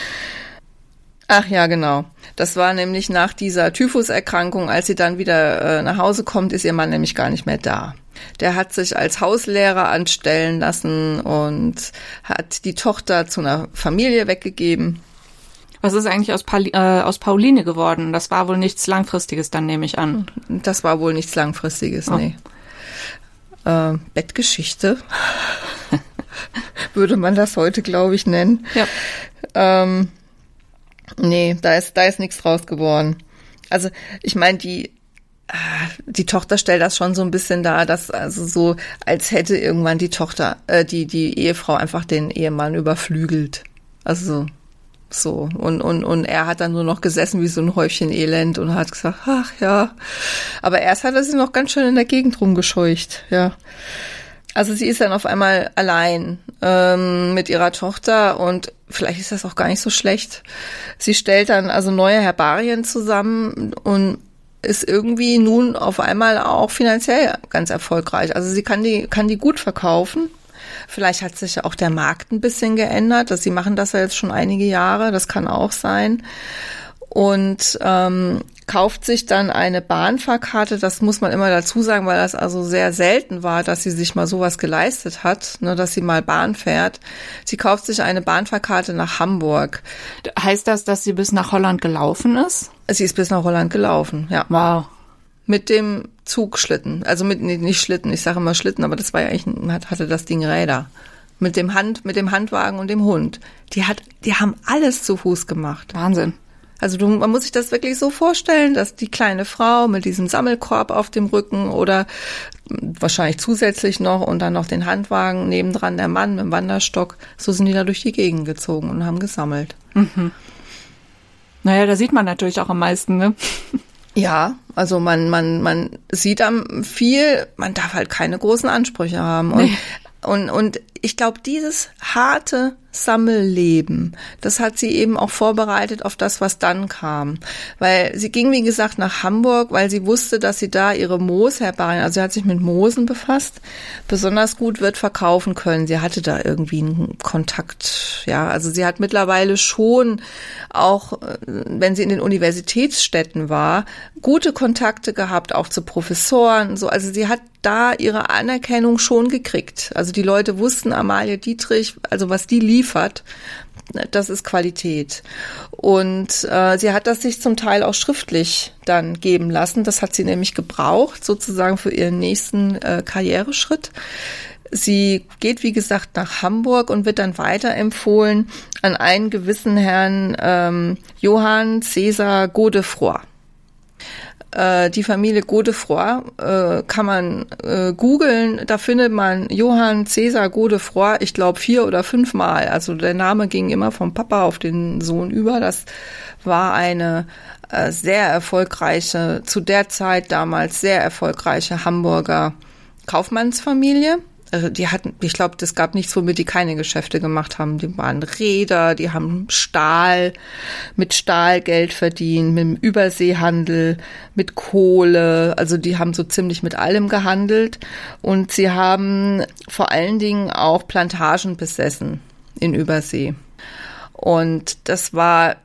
Speaker 2: Ach ja, genau. Das war nämlich nach dieser Typhuserkrankung, als sie dann wieder äh, nach Hause kommt, ist ihr Mann nämlich gar nicht mehr da. Der hat sich als Hauslehrer anstellen lassen und hat die Tochter zu einer Familie weggegeben.
Speaker 1: Was ist eigentlich aus, Pauli- äh, aus Pauline geworden? Das war wohl nichts Langfristiges, dann nehme ich an.
Speaker 2: Das war wohl nichts Langfristiges, oh. nee. Äh, Bettgeschichte würde man das heute, glaube ich, nennen.
Speaker 1: Ja.
Speaker 2: Ähm, nee, da ist, da ist nichts draus geworden. Also ich meine, die Die Tochter stellt das schon so ein bisschen dar, dass also so, als hätte irgendwann die Tochter, äh, die die Ehefrau einfach den Ehemann überflügelt. Also so und und und er hat dann nur noch gesessen wie so ein Häufchen Elend und hat gesagt, ach ja. Aber erst hat er sie noch ganz schön in der Gegend rumgescheucht, ja. Also sie ist dann auf einmal allein ähm, mit ihrer Tochter und vielleicht ist das auch gar nicht so schlecht. Sie stellt dann also neue Herbarien zusammen und ist irgendwie nun auf einmal auch finanziell ganz erfolgreich. Also sie kann die kann die gut verkaufen. Vielleicht hat sich ja auch der Markt ein bisschen geändert. Also sie machen das ja jetzt schon einige Jahre, das kann auch sein. Und ähm, kauft sich dann eine Bahnfahrkarte, das muss man immer dazu sagen, weil das also sehr selten war, dass sie sich mal sowas geleistet hat, ne, dass sie mal Bahn fährt. Sie kauft sich eine Bahnfahrkarte nach Hamburg.
Speaker 1: Heißt das, dass sie bis nach Holland gelaufen ist?
Speaker 2: Sie ist bis nach Holland gelaufen, ja.
Speaker 1: Wow.
Speaker 2: Mit dem Zugschlitten, also mit nee, nicht Schlitten, ich sage immer Schlitten, aber das war ja eigentlich, hatte das Ding Räder. Mit dem Hand, mit dem Handwagen und dem Hund. Die hat, die haben alles zu Fuß gemacht.
Speaker 1: Wahnsinn.
Speaker 2: Also du, man muss sich das wirklich so vorstellen, dass die kleine Frau mit diesem Sammelkorb auf dem Rücken oder wahrscheinlich zusätzlich noch und dann noch den Handwagen, nebendran der Mann mit dem Wanderstock, so sind die da durch die Gegend gezogen und haben gesammelt.
Speaker 1: Mhm. Naja, da sieht man natürlich auch am meisten, ne?
Speaker 2: Ja, also man, man, man sieht am viel, man darf halt keine großen Ansprüche haben. Und, nee. und, und ich glaube, dieses harte Sammelleben, das hat sie eben auch vorbereitet auf das, was dann kam. Weil sie ging, wie gesagt, nach Hamburg, weil sie wusste, dass sie da ihre Moosherbarien, also sie hat sich mit Moosen befasst, besonders gut wird verkaufen können. Sie hatte da irgendwie einen Kontakt, ja, also sie hat mittlerweile schon auch, wenn sie in den Universitätsstädten war, gute Kontakte gehabt, auch zu Professoren, so, also sie hat da ihre Anerkennung schon gekriegt. Also die Leute wussten, Amalie Dietrich, also was die liefert, das ist Qualität. Und äh, sie hat das sich zum Teil auch schriftlich dann geben lassen. Das hat sie nämlich gebraucht, sozusagen für ihren nächsten äh, Karriereschritt. Sie geht, wie gesagt, nach Hamburg und wird dann weiterempfohlen an einen gewissen Herrn ähm, Johann Cäsar Godefroy. Die Familie Godefroy äh, kann man äh, googeln, da findet man Johann Cäsar Godefroy, ich glaube vier oder fünfmal. Also der Name ging immer vom Papa auf den Sohn über. Das war eine äh, sehr erfolgreiche, zu der Zeit damals sehr erfolgreiche Hamburger Kaufmannsfamilie. Die hatten, ich glaube, das gab nichts, womit die keine Geschäfte gemacht haben. Die waren Räder, die haben Stahl, mit Stahl Geld verdient, mit dem Überseehandel, mit Kohle. Also die haben so ziemlich mit allem gehandelt. Und sie haben vor allen Dingen auch Plantagen besessen in Übersee. Und das war,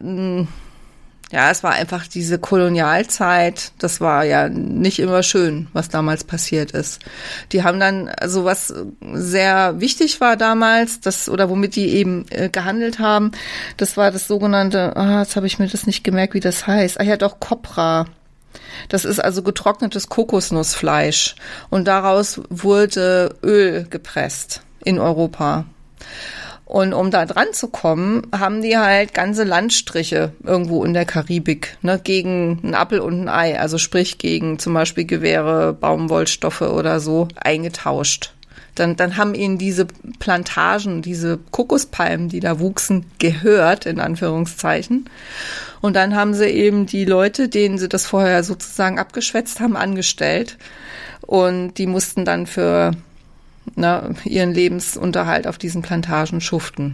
Speaker 2: ja, es war einfach diese Kolonialzeit, das war ja nicht immer schön, was damals passiert ist. Die haben dann, also was sehr wichtig war damals, das oder womit die eben äh, gehandelt haben, das war das sogenannte, ah, jetzt habe ich mir das nicht gemerkt, wie das heißt. Ah ja, doch, Copra. Das ist also getrocknetes Kokosnussfleisch und daraus wurde Öl gepresst in Europa. Und um da dran zu kommen, haben die halt ganze Landstriche irgendwo in der Karibik, ne, gegen einen Appel und ein Ei, also sprich gegen zum Beispiel Gewehre, Baumwollstoffe oder so, eingetauscht. Dann, dann haben ihnen diese Plantagen, diese Kokospalmen, die da wuchsen, gehört, in Anführungszeichen. Und dann haben sie eben die Leute, denen sie das vorher sozusagen abgeschwätzt haben, angestellt. Und die mussten dann für Na, ihren Lebensunterhalt auf diesen Plantagen schuften.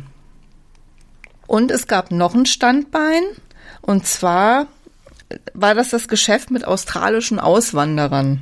Speaker 2: Und es gab noch ein Standbein, und zwar war das das Geschäft mit australischen Auswanderern.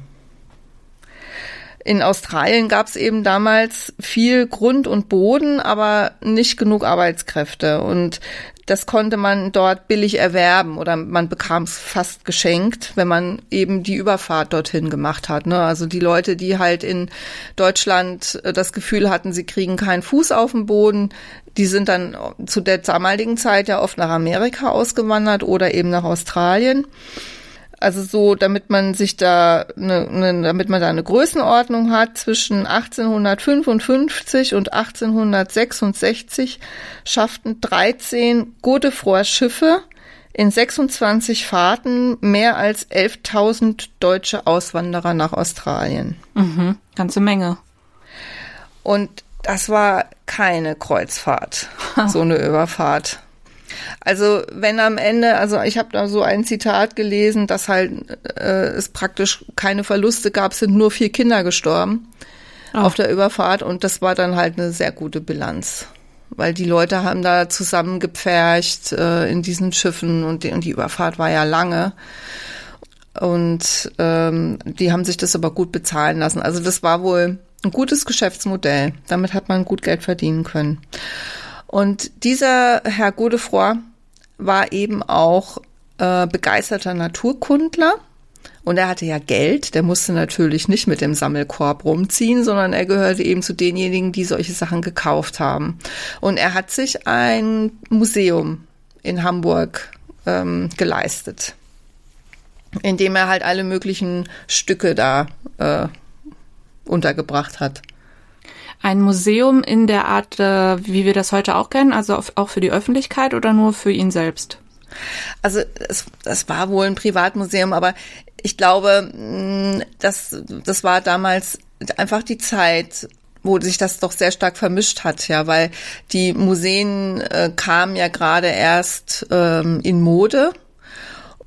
Speaker 2: In Australien gab es eben damals viel Grund und Boden, aber nicht genug Arbeitskräfte. Und das konnte man dort billig erwerben oder man bekam es fast geschenkt, wenn man eben die Überfahrt dorthin gemacht hat. Ne? Also die Leute, die halt in Deutschland das Gefühl hatten, sie kriegen keinen Fuß auf den Boden, die sind dann zu der damaligen Zeit ja oft nach Amerika ausgewandert oder eben nach Australien. Also so, damit man sich da, ne, ne, damit man da eine Größenordnung hat, zwischen achtzehnhundertfünfundfünfzig und achtzehnhundertsechsundsechzig schafften dreizehn Godefroy Schiffe in sechsundzwanzig Fahrten mehr als elftausend deutsche Auswanderer nach Australien.
Speaker 1: Mhm, ganze Menge.
Speaker 2: Und das war keine Kreuzfahrt, so eine Überfahrt. Also wenn am Ende, also ich habe da so ein Zitat gelesen, dass halt äh, es praktisch keine Verluste gab, sind nur vier Kinder gestorben oh. auf der Überfahrt und das war dann halt eine sehr gute Bilanz, weil die Leute haben da zusammengepfercht äh, in diesen Schiffen und die, und die Überfahrt war ja lange und ähm, die haben sich das aber gut bezahlen lassen. Also das war wohl ein gutes Geschäftsmodell, damit hat man gut Geld verdienen können. Und dieser Herr Godefroy war eben auch äh, begeisterter Naturkundler und er hatte ja Geld, der musste natürlich nicht mit dem Sammelkorb rumziehen, sondern er gehörte eben zu denjenigen, die solche Sachen gekauft haben. Und er hat sich ein Museum in Hamburg ähm, geleistet, in dem er halt alle möglichen Stücke da äh, untergebracht hat.
Speaker 1: Ein Museum in der Art, äh, wie wir das heute auch kennen, also auch für die Öffentlichkeit oder nur für ihn selbst?
Speaker 2: Also es, das war wohl ein Privatmuseum, aber ich glaube, das, das war damals einfach die Zeit, wo sich das doch sehr stark vermischt hat, ja, weil die Museen äh, kamen ja gerade erst ähm, in Mode.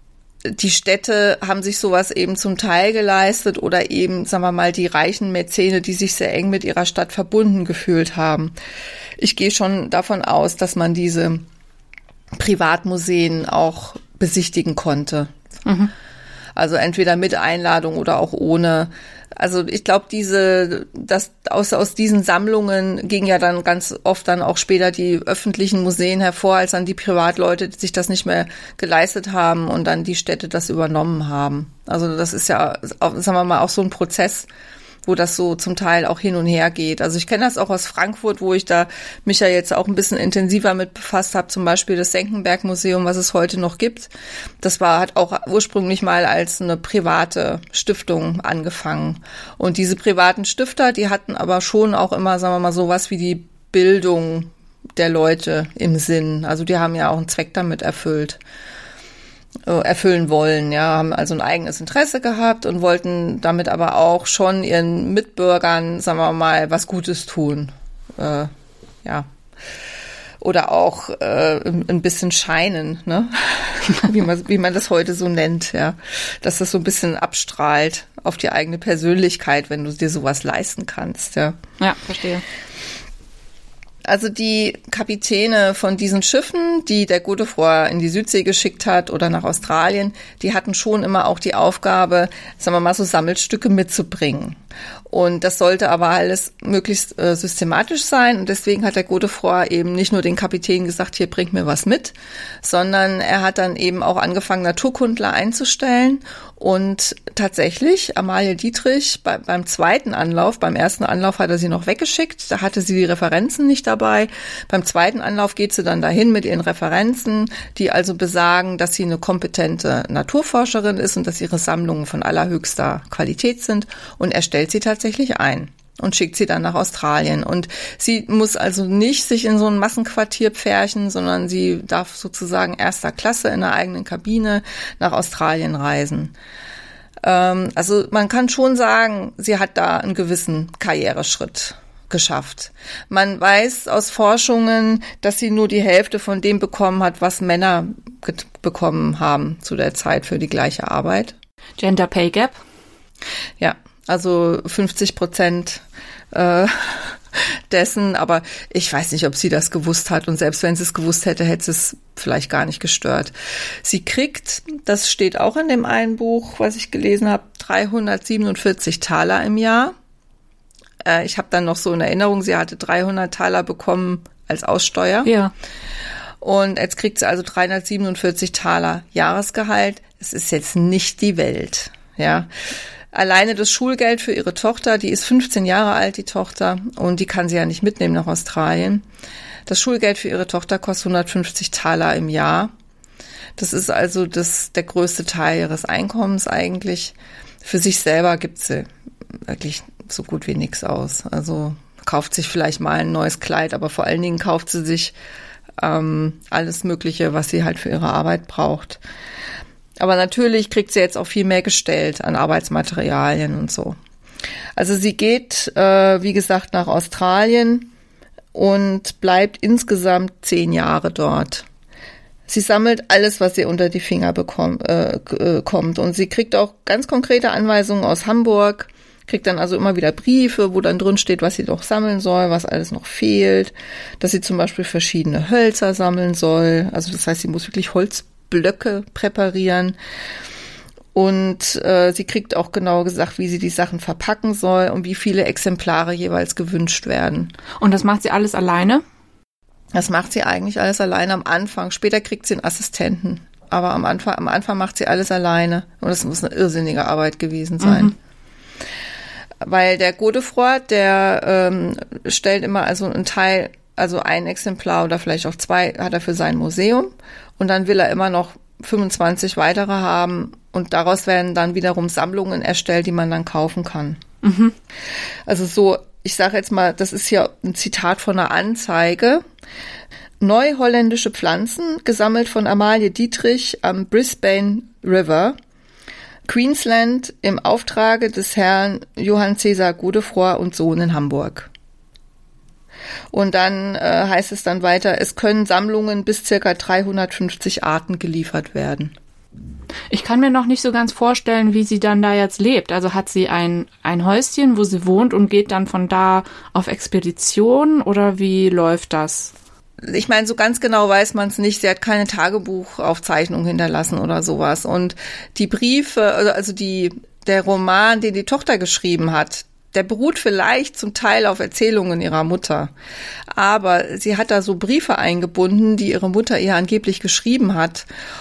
Speaker 2: die Städte haben sich sowas eben zum Teil geleistet oder eben, sagen wir mal, die reichen Mäzene, die sich sehr eng mit ihrer Stadt verbunden gefühlt haben. Ich gehe schon davon aus, dass man diese Privatmuseen auch besichtigen konnte. Mhm. Also entweder mit Einladung oder auch ohne. Also ich glaube, diese, das aus aus diesen Sammlungen ging ja dann ganz oft dann auch später die öffentlichen Museen hervor, als dann die Privatleute, die sich das nicht mehr geleistet haben und dann die Städte das übernommen haben. Also das ist ja, sagen wir mal, auch so ein Prozess, wo das so zum Teil auch hin und her geht. Also ich kenne das auch aus Frankfurt, wo ich da mich ja jetzt auch ein bisschen intensiver mit befasst habe, zum Beispiel das Senckenberg-Museum, was es heute noch gibt. Das war, hat auch ursprünglich mal als eine private Stiftung angefangen. Und diese privaten Stifter, die hatten aber schon auch immer, sagen wir mal, sowas wie die Bildung der Leute im Sinn. Also die haben ja auch einen Zweck damit erfüllt. erfüllen wollen, ja, haben also ein eigenes Interesse gehabt und wollten damit aber auch schon ihren Mitbürgern, sagen wir mal, was Gutes tun, äh, ja, oder auch äh, ein bisschen scheinen, ne, wie man wie man das heute so nennt, ja, dass das so ein bisschen abstrahlt auf die eigene Persönlichkeit, wenn du dir sowas leisten kannst, ja.
Speaker 1: Ja, verstehe.
Speaker 2: Also die Kapitäne von diesen Schiffen, die der Godefroy in die Südsee geschickt hat oder nach Australien, die hatten schon immer auch die Aufgabe, sagen wir mal, so Sammelstücke mitzubringen. Und das sollte aber alles möglichst äh, systematisch sein. Und deswegen hat der Godefroy eben nicht nur den Kapitän gesagt, hier bringt mir was mit, sondern er hat dann eben auch angefangen, Naturkundler einzustellen. Und tatsächlich, Amalie Dietrich, bei, beim zweiten Anlauf, beim ersten Anlauf hat er sie noch weggeschickt, da hatte sie die Referenzen nicht dabei. Beim zweiten Anlauf geht sie dann dahin mit ihren Referenzen, die also besagen, dass sie eine kompetente Naturforscherin ist und dass ihre Sammlungen von allerhöchster Qualität sind. Und er stellt sie tatsächlich ein und schickt sie dann nach Australien. Und sie muss also nicht sich in so ein Massenquartier pferchen, sondern sie darf sozusagen erster Klasse in einer eigenen Kabine nach Australien reisen. Ähm, also man kann schon sagen, sie hat da einen gewissen Karriereschritt geschafft. Man weiß aus Forschungen, dass sie nur die Hälfte von dem bekommen hat, was Männer get- bekommen haben zu der Zeit für die gleiche Arbeit.
Speaker 1: Gender Pay Gap?
Speaker 2: Ja. Also fünfzig Prozent äh, dessen, aber ich weiß nicht, ob sie das gewusst hat. Und selbst wenn sie es gewusst hätte, hätte es vielleicht gar nicht gestört. Sie kriegt, das steht auch in dem einen Buch, was ich gelesen habe, dreihundertsiebenundvierzig Taler im Jahr. Äh, ich habe dann noch so in Erinnerung, sie hatte dreihundert Taler bekommen als Aussteuer.
Speaker 1: Ja.
Speaker 2: Und jetzt kriegt sie also dreihundertsiebenundvierzig Taler Jahresgehalt. Es ist jetzt nicht die Welt, ja. Alleine das Schulgeld für ihre Tochter, die ist fünfzehn Jahre alt, die Tochter, und die kann sie ja nicht mitnehmen nach Australien. Das Schulgeld für ihre Tochter kostet hundertfünfzig Taler im Jahr. Das ist also das, der größte Teil ihres Einkommens eigentlich. Für sich selber gibt sie wirklich so gut wie nichts aus. Also kauft sich vielleicht mal ein neues Kleid, aber vor allen Dingen kauft sie sich ähm, alles Mögliche, was sie halt für ihre Arbeit braucht. Aber natürlich kriegt sie jetzt auch viel mehr gestellt an Arbeitsmaterialien und so. Also sie geht, äh, wie gesagt, nach Australien und bleibt insgesamt zehn Jahre dort. Sie sammelt alles, was ihr unter die Finger bekommt, äh, kommt. Und sie kriegt auch ganz konkrete Anweisungen aus Hamburg, kriegt dann also immer wieder Briefe, wo dann drin steht, was sie doch sammeln soll, was alles noch fehlt. Dass sie zum Beispiel verschiedene Hölzer sammeln soll. Also das heißt, sie muss wirklich Holz Blöcke präparieren und äh, sie kriegt auch genau gesagt, wie sie die Sachen verpacken soll und wie viele Exemplare jeweils gewünscht werden.
Speaker 1: Und das macht sie alles alleine?
Speaker 2: Das macht sie eigentlich alles alleine am Anfang. Später kriegt sie einen Assistenten, aber am Anfang, am Anfang macht sie alles alleine und das muss eine irrsinnige Arbeit gewesen sein. Mhm. Weil der Godefroy, der ähm, stellt immer also einen Teil, also ein Exemplar oder vielleicht auch zwei hat er für sein Museum. Und dann will er immer noch fünfundzwanzig weitere haben. Und daraus werden dann wiederum Sammlungen erstellt, die man dann kaufen kann. Mhm. Also so, ich sage jetzt mal, das ist hier ein Zitat von einer Anzeige. Neuholländische Pflanzen, gesammelt von Amalie Dietrich am Brisbane River, Queensland, im Auftrage des Herrn Johann Cäsar Godefroy und Sohn in Hamburg. Und dann äh, heißt es dann weiter, es können Sammlungen bis circa dreihundertfünfzig Arten geliefert werden.
Speaker 1: Ich kann mir noch nicht so ganz vorstellen, wie sie dann da jetzt lebt. Also hat sie ein, ein Häuschen, wo sie wohnt und geht dann von da auf Expedition oder wie läuft das?
Speaker 2: Ich meine, so ganz genau weiß man es nicht. Sie hat keine Tagebuchaufzeichnung hinterlassen oder sowas. Und die Briefe, also die, der Roman, den die Tochter geschrieben hat, der beruht vielleicht zum Teil auf Erzählungen ihrer Mutter. Aber sie hat da so Briefe eingebunden, die ihre Mutter ihr angeblich geschrieben hat.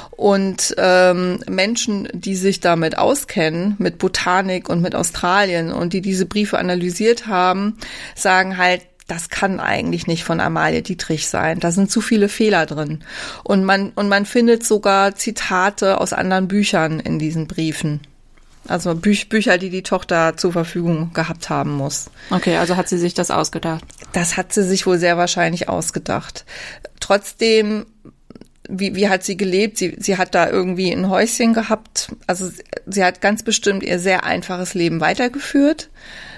Speaker 2: Und ähm, Menschen, die sich damit auskennen, mit Botanik und mit Australien und die diese Briefe analysiert haben, sagen halt, das kann eigentlich nicht von Amalie Dietrich sein. Da sind zu viele Fehler drin. Und man, und man findet sogar Zitate aus anderen Büchern in diesen Briefen. Also Bü- Bücher, die die Tochter zur Verfügung gehabt haben muss.
Speaker 1: Okay, also hat sie sich das ausgedacht?
Speaker 2: Das hat sie sich wohl sehr wahrscheinlich ausgedacht. Trotzdem, wie, wie hat sie gelebt? Sie, sie hat da irgendwie ein Häuschen gehabt. Also sie hat ganz bestimmt ihr sehr einfaches Leben weitergeführt.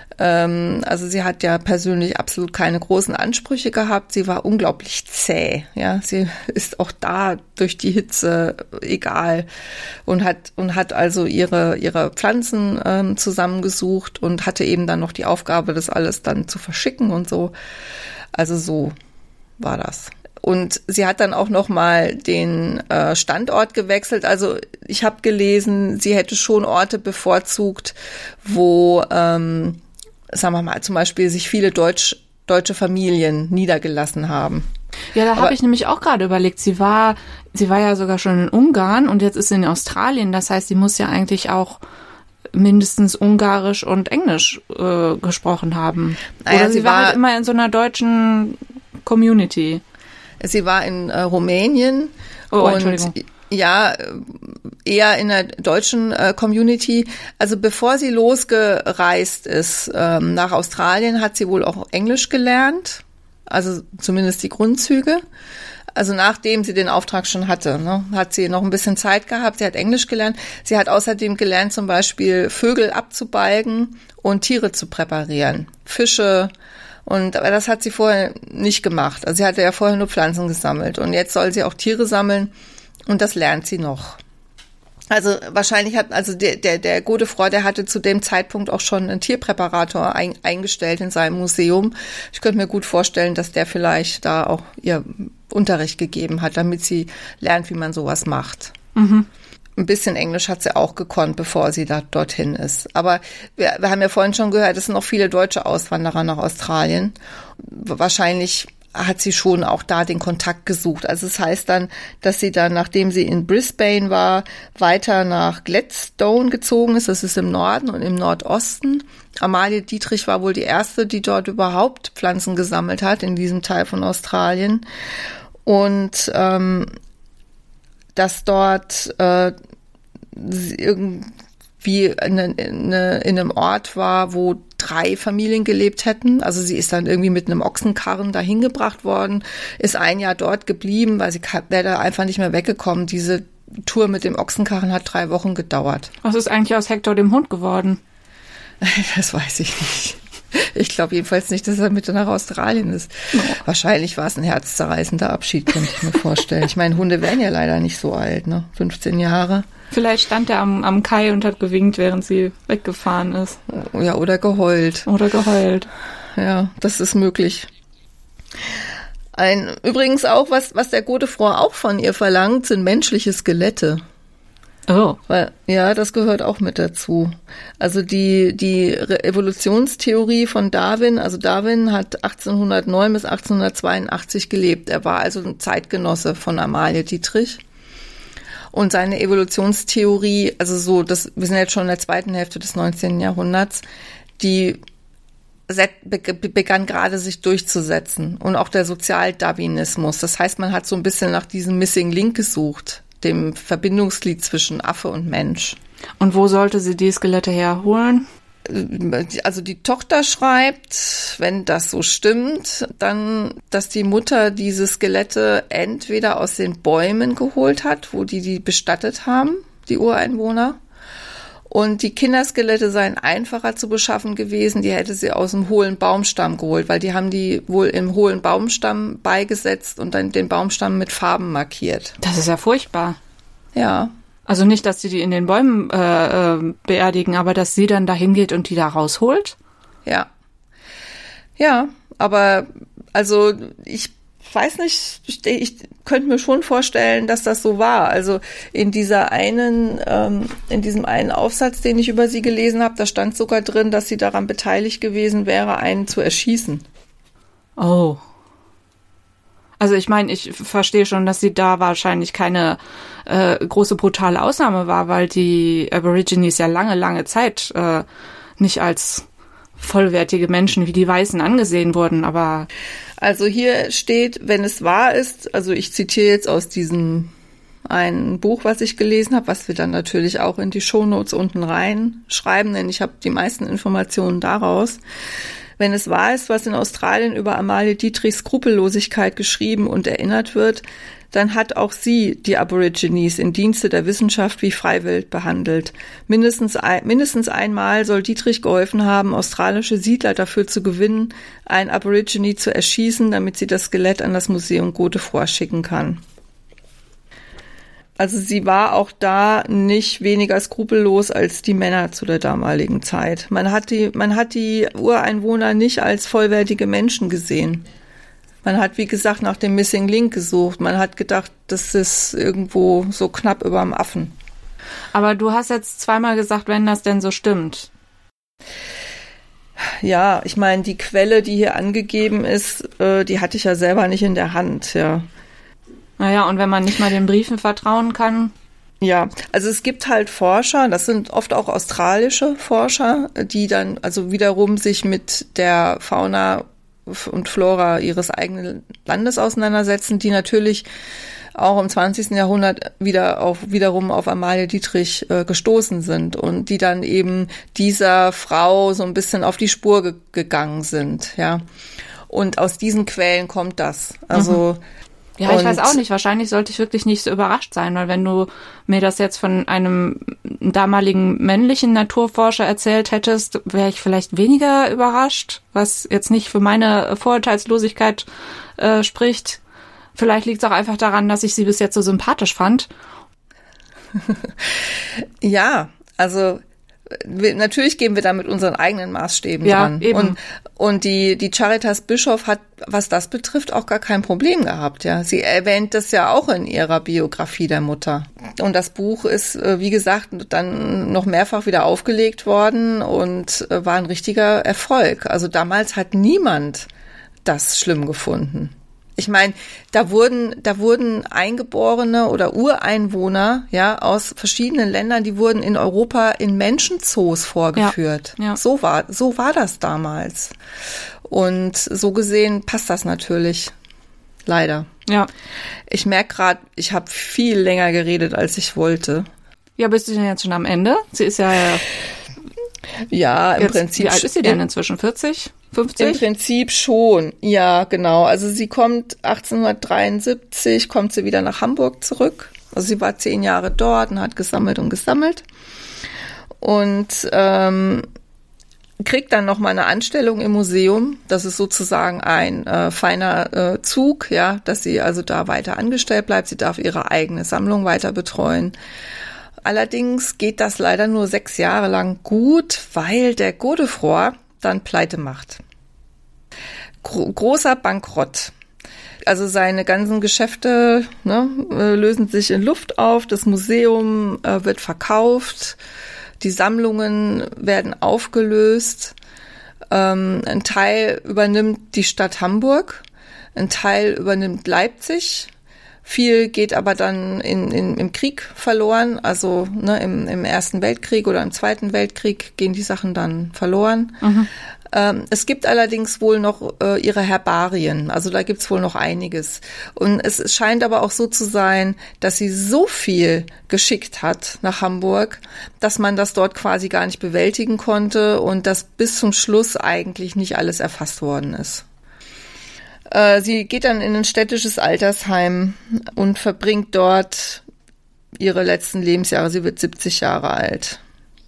Speaker 2: Ähm, also sie hat ja persönlich absolut keine großen Ansprüche gehabt. Sie war unglaublich zäh. Ja, sie ist auch da durch die Hitze egal und hat und hat also ihre ihre Pflanzen ähm, zusammengesucht und hatte eben dann noch die Aufgabe, das alles dann zu verschicken und so. Also so war das. Und sie hat dann auch noch mal den äh, Standort gewechselt. Also ich habe gelesen, sie hätte schon Orte bevorzugt, wo ähm, sagen wir mal, zum Beispiel sich viele Deutsch, deutsche Familien niedergelassen haben.
Speaker 1: Ja, da habe ich nämlich auch gerade überlegt, sie war, sie war ja sogar schon in Ungarn und jetzt ist sie in Australien. Das heißt, sie muss ja eigentlich auch mindestens Ungarisch und Englisch äh, gesprochen haben.
Speaker 2: Naja,
Speaker 1: Oder sie,
Speaker 2: sie
Speaker 1: war
Speaker 2: war
Speaker 1: halt immer in so einer deutschen Community.
Speaker 2: Sie war in äh, Rumänien.
Speaker 1: Oh,
Speaker 2: und
Speaker 1: Entschuldigung.
Speaker 2: Ja, eher in der deutschen äh, Community. Also bevor sie losgereist ist ähm, nach Australien, hat sie wohl auch Englisch gelernt. Also zumindest die Grundzüge. Also nachdem sie den Auftrag schon hatte, ne, hat sie noch ein bisschen Zeit gehabt. Sie hat Englisch gelernt. Sie hat außerdem gelernt, zum Beispiel Vögel abzubalgen und Tiere zu präparieren. Fische. Und aber das hat sie vorher nicht gemacht. Also sie hatte ja vorher nur Pflanzen gesammelt. Und jetzt soll sie auch Tiere sammeln. Und das lernt sie noch. Also wahrscheinlich hat, also der, der, der Godefroy, der hatte zu dem Zeitpunkt auch schon einen Tierpräparator ein, eingestellt in seinem Museum. Ich könnte mir gut vorstellen, dass der vielleicht da auch ihr Unterricht gegeben hat, damit sie lernt, wie man sowas macht. Mhm. Ein bisschen Englisch hat sie auch gekonnt, bevor sie da dorthin ist. Aber wir, wir haben ja vorhin schon gehört, es sind noch viele deutsche Auswanderer nach Australien. Wahrscheinlich hat sie schon auch da den Kontakt gesucht. Also es heißt dann, dass sie dann, nachdem sie in Brisbane war, weiter nach Gladstone gezogen ist. Das ist im Norden und im Nordosten. Amalie Dietrich war wohl die erste, die dort überhaupt Pflanzen gesammelt hat, in diesem Teil von Australien. Und ähm, dass dort äh, irgendwie in, in, in einem Ort war, wo drei Familien gelebt hätten. Also sie ist dann irgendwie mit einem Ochsenkarren dahin gebracht worden, ist ein Jahr dort geblieben, weil sie wäre da einfach nicht mehr weggekommen. Diese Tour mit dem Ochsenkarren hat drei Wochen gedauert.
Speaker 1: Was ist eigentlich aus Hector dem Hund geworden?
Speaker 2: Das weiß ich nicht. Ich glaube jedenfalls nicht, dass er mit nach Australien ist. Oh. Wahrscheinlich war es ein herzzerreißender Abschied, könnte ich mir vorstellen. Ich meine, Hunde werden ja leider nicht so alt, ne? fünfzehn Jahre.
Speaker 1: Vielleicht stand er am, am Kai und hat gewinkt, während sie weggefahren ist.
Speaker 2: Ja, oder geheult.
Speaker 1: Oder geheult.
Speaker 2: Ja, das ist möglich. Ein, übrigens auch, was, was der Godefroy auch von ihr verlangt, sind menschliche Skelette.
Speaker 1: Oh.
Speaker 2: Weil, ja, das gehört auch mit dazu. Also die, die Evolutionstheorie von Darwin, also Darwin hat achtzehnhundertneun bis achtzehnhundertzweiundachtzig gelebt. Er war also ein Zeitgenosse von Amalie Dietrich. Und seine Evolutionstheorie, also so, das, wir sind jetzt schon in der zweiten Hälfte des neunzehnten Jahrhunderts, die begann gerade sich durchzusetzen. Und auch der Sozialdarwinismus. Das heißt, man hat so ein bisschen nach diesem Missing Link gesucht, dem Verbindungsglied zwischen Affe und Mensch.
Speaker 1: Und wo sollte sie die Skelette herholen?
Speaker 2: Also die Tochter schreibt, wenn das so stimmt, dann, dass die Mutter diese Skelette entweder aus den Bäumen geholt hat, wo die die bestattet haben, die Ureinwohner. Und die Kinderskelette seien einfacher zu beschaffen gewesen. Die hätte sie aus dem hohlen Baumstamm geholt, weil die haben die wohl im hohlen Baumstamm beigesetzt und dann den Baumstamm mit Farben markiert.
Speaker 1: Das ist ja furchtbar.
Speaker 2: Ja.
Speaker 1: Also nicht, dass sie die in den Bäumen äh, äh, beerdigen, aber dass sie dann dahin geht und die da rausholt?
Speaker 2: Ja. Ja, aber also ich weiß nicht, ich, ich könnte mir schon vorstellen, dass das so war. Also in dieser einen, ähm, in diesem einen Aufsatz, den ich über sie gelesen habe, da stand sogar drin, dass sie daran beteiligt gewesen wäre, einen zu erschießen.
Speaker 1: Oh. Also ich meine, ich verstehe schon, dass sie da wahrscheinlich keine äh, große brutale Ausnahme war, weil die Aborigines ja lange, lange Zeit äh, nicht als vollwertige Menschen wie die Weißen angesehen wurden, aber...
Speaker 2: Also hier steht, wenn es wahr ist, also ich zitiere jetzt aus diesem einen Buch, was ich gelesen habe, was wir dann natürlich auch in die Shownotes unten reinschreiben, denn ich habe die meisten Informationen daraus. Wenn es wahr ist, was in Australien über Amalie Dietrichs Skrupellosigkeit geschrieben und erinnert wird, dann hat auch sie die Aborigines in Dienste der Wissenschaft wie freiwillig behandelt. Mindestens, ein, mindestens einmal soll Dietrich geholfen haben, australische Siedler dafür zu gewinnen, ein Aborigine zu erschießen, damit sie das Skelett an das Museum Godefroy schicken kann. Also sie war auch da nicht weniger skrupellos als die Männer zu der damaligen Zeit. Man hat die, man hat die Ureinwohner nicht als vollwertige Menschen gesehen. Man hat, wie gesagt, nach dem Missing Link gesucht. Man hat gedacht, das ist irgendwo so knapp überm Affen.
Speaker 1: Aber du hast jetzt zweimal gesagt, wenn das denn so stimmt.
Speaker 2: Ja, ich meine, die Quelle, die hier angegeben ist, äh, die hatte ich ja selber nicht in der Hand, ja.
Speaker 1: Naja, und wenn man nicht mal den Briefen vertrauen kann?
Speaker 2: Ja, also es gibt halt Forscher, das sind oft auch australische Forscher, die dann also wiederum sich mit der Fauna und Flora ihres eigenen Landes auseinandersetzen, die natürlich auch im zwanzigsten Jahrhundert wieder auf, wiederum auf Amalie Dietrich äh, gestoßen sind und die dann eben dieser Frau so ein bisschen auf die Spur ge- gegangen sind, ja. Und aus diesen Quellen kommt das. Also
Speaker 1: mhm. Ja, ich weiß auch nicht. Wahrscheinlich sollte ich wirklich nicht so überrascht sein, weil wenn du mir das jetzt von einem damaligen männlichen Naturforscher erzählt hättest, wäre ich vielleicht weniger überrascht, was jetzt nicht für meine Vorurteilslosigkeit äh, spricht. Vielleicht liegt es auch einfach daran, dass ich sie bis jetzt so sympathisch fand.
Speaker 2: Ja, also wir, natürlich gehen wir da mit unseren eigenen Maßstäben
Speaker 1: ja,
Speaker 2: dran.
Speaker 1: Eben.
Speaker 2: Und, und die, die Charitas Bischoff hat, was das betrifft, auch gar kein Problem gehabt. Ja, sie erwähnt das ja auch in ihrer Biografie der Mutter. Und das Buch ist, wie gesagt, dann noch mehrfach wieder aufgelegt worden und war ein richtiger Erfolg. Also damals hat niemand das schlimm gefunden. Ich meine, da wurden, da wurden Eingeborene oder Ureinwohner, ja, aus verschiedenen Ländern, die wurden in Europa in Menschenzoos vorgeführt. Ja, ja. So war, so war das damals. Und so gesehen passt das natürlich. Leider.
Speaker 1: Ja.
Speaker 2: Ich merke gerade, ich habe viel länger geredet, als ich wollte.
Speaker 1: Ja, bist du denn jetzt schon am Ende? Sie ist ja,
Speaker 2: ja, im
Speaker 1: jetzt,
Speaker 2: Prinzip.
Speaker 1: Wie alt ist sie denn inzwischen? vierzig? fünfzig?
Speaker 2: Im Prinzip schon, ja, genau. Also sie kommt achtzehnhundertdreiundsiebzig, kommt sie wieder nach Hamburg zurück. Also sie war zehn Jahre dort und hat gesammelt und gesammelt. Und ähm, kriegt dann noch mal eine Anstellung im Museum. Das ist sozusagen ein äh, feiner äh, Zug, ja, dass sie also da weiter angestellt bleibt. Sie darf ihre eigene Sammlung weiter betreuen. Allerdings geht das leider nur sechs Jahre lang gut, weil der Godefroy dann pleite macht. Gro- großer Bankrott. Also seine ganzen Geschäfte ne, lösen sich in Luft auf, das Museum äh, wird verkauft, die Sammlungen werden aufgelöst, ähm, ein Teil übernimmt die Stadt Hamburg, ein Teil übernimmt Leipzig. Viel geht aber dann in, in, im Krieg verloren, also ne, im, im Ersten Weltkrieg oder im Zweiten Weltkrieg gehen die Sachen dann verloren. Mhm. Ähm, es gibt allerdings wohl noch äh, ihre Herbarien, also da gibt's wohl noch einiges. Und es, es scheint aber auch so zu sein, dass sie so viel geschickt hat nach Hamburg, dass man das dort quasi gar nicht bewältigen konnte und dass bis zum Schluss eigentlich nicht alles erfasst worden ist. Sie geht dann in ein städtisches Altersheim und verbringt dort ihre letzten Lebensjahre. Sie wird siebzig Jahre alt.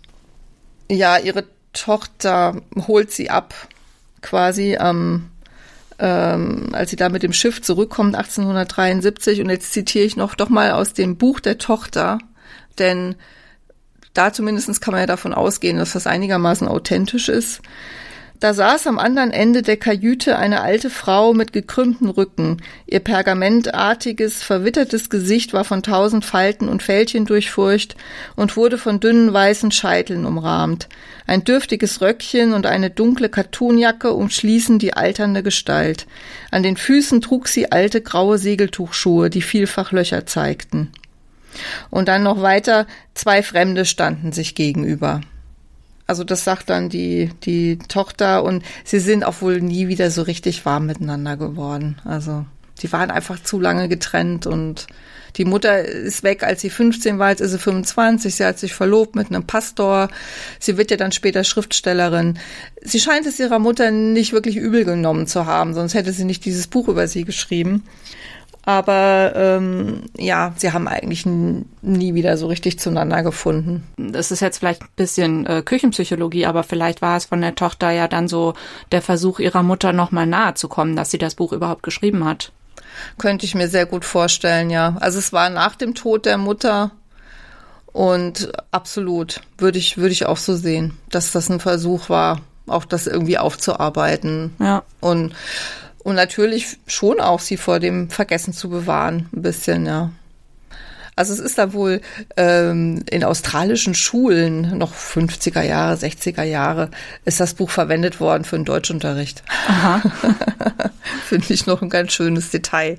Speaker 2: Ja, ihre Tochter holt sie ab, quasi am, ähm, als sie da mit dem Schiff zurückkommt, achtzehnhundertdreiundsiebzig. Und jetzt zitiere ich noch doch mal aus dem Buch der Tochter, denn da zumindest kann man ja davon ausgehen, dass das einigermaßen authentisch ist. Da saß am anderen Ende der Kajüte eine alte Frau mit gekrümmtem Rücken. Ihr pergamentartiges, verwittertes Gesicht war von tausend Falten und Fältchen durchfurcht und wurde von dünnen weißen Scheiteln umrahmt. Ein dürftiges Röckchen und eine dunkle Kattunjacke umschließen die alternde Gestalt. An den Füßen trug sie alte graue Segeltuchschuhe, die vielfach Löcher zeigten. Und dann noch weiter, zwei Fremde standen sich gegenüber. Also das sagt dann die, die Tochter und sie sind auch wohl nie wieder so richtig warm miteinander geworden. Also die waren einfach zu lange getrennt und die Mutter ist weg, als sie fünfzehn war, jetzt ist sie fünfundzwanzig. Sie hat sich verlobt mit einem Pastor. Sie wird ja dann später Schriftstellerin. Sie scheint es ihrer Mutter nicht wirklich übel genommen zu haben, sonst hätte sie nicht dieses Buch über sie geschrieben. Aber ähm, ja, sie haben eigentlich n- nie wieder so richtig zueinander gefunden.
Speaker 1: Das ist jetzt vielleicht ein bisschen äh, Küchenpsychologie, aber vielleicht war es von der Tochter ja dann so der Versuch ihrer Mutter nochmal nahe zu kommen, dass sie das Buch überhaupt geschrieben hat.
Speaker 2: Könnte ich mir sehr gut vorstellen, ja. Also es war nach dem Tod der Mutter und absolut würde ich, würde ich auch so sehen, dass das ein Versuch war, auch das irgendwie aufzuarbeiten.
Speaker 1: Ja.
Speaker 2: Und Und natürlich schon auch, sie vor dem Vergessen zu bewahren, ein bisschen, ja. Also es ist da wohl ähm, in australischen Schulen, noch fünfziger Jahre, sechziger Jahre, ist das Buch verwendet worden für den Deutschunterricht.
Speaker 1: Aha.
Speaker 2: Finde ich noch ein ganz schönes Detail.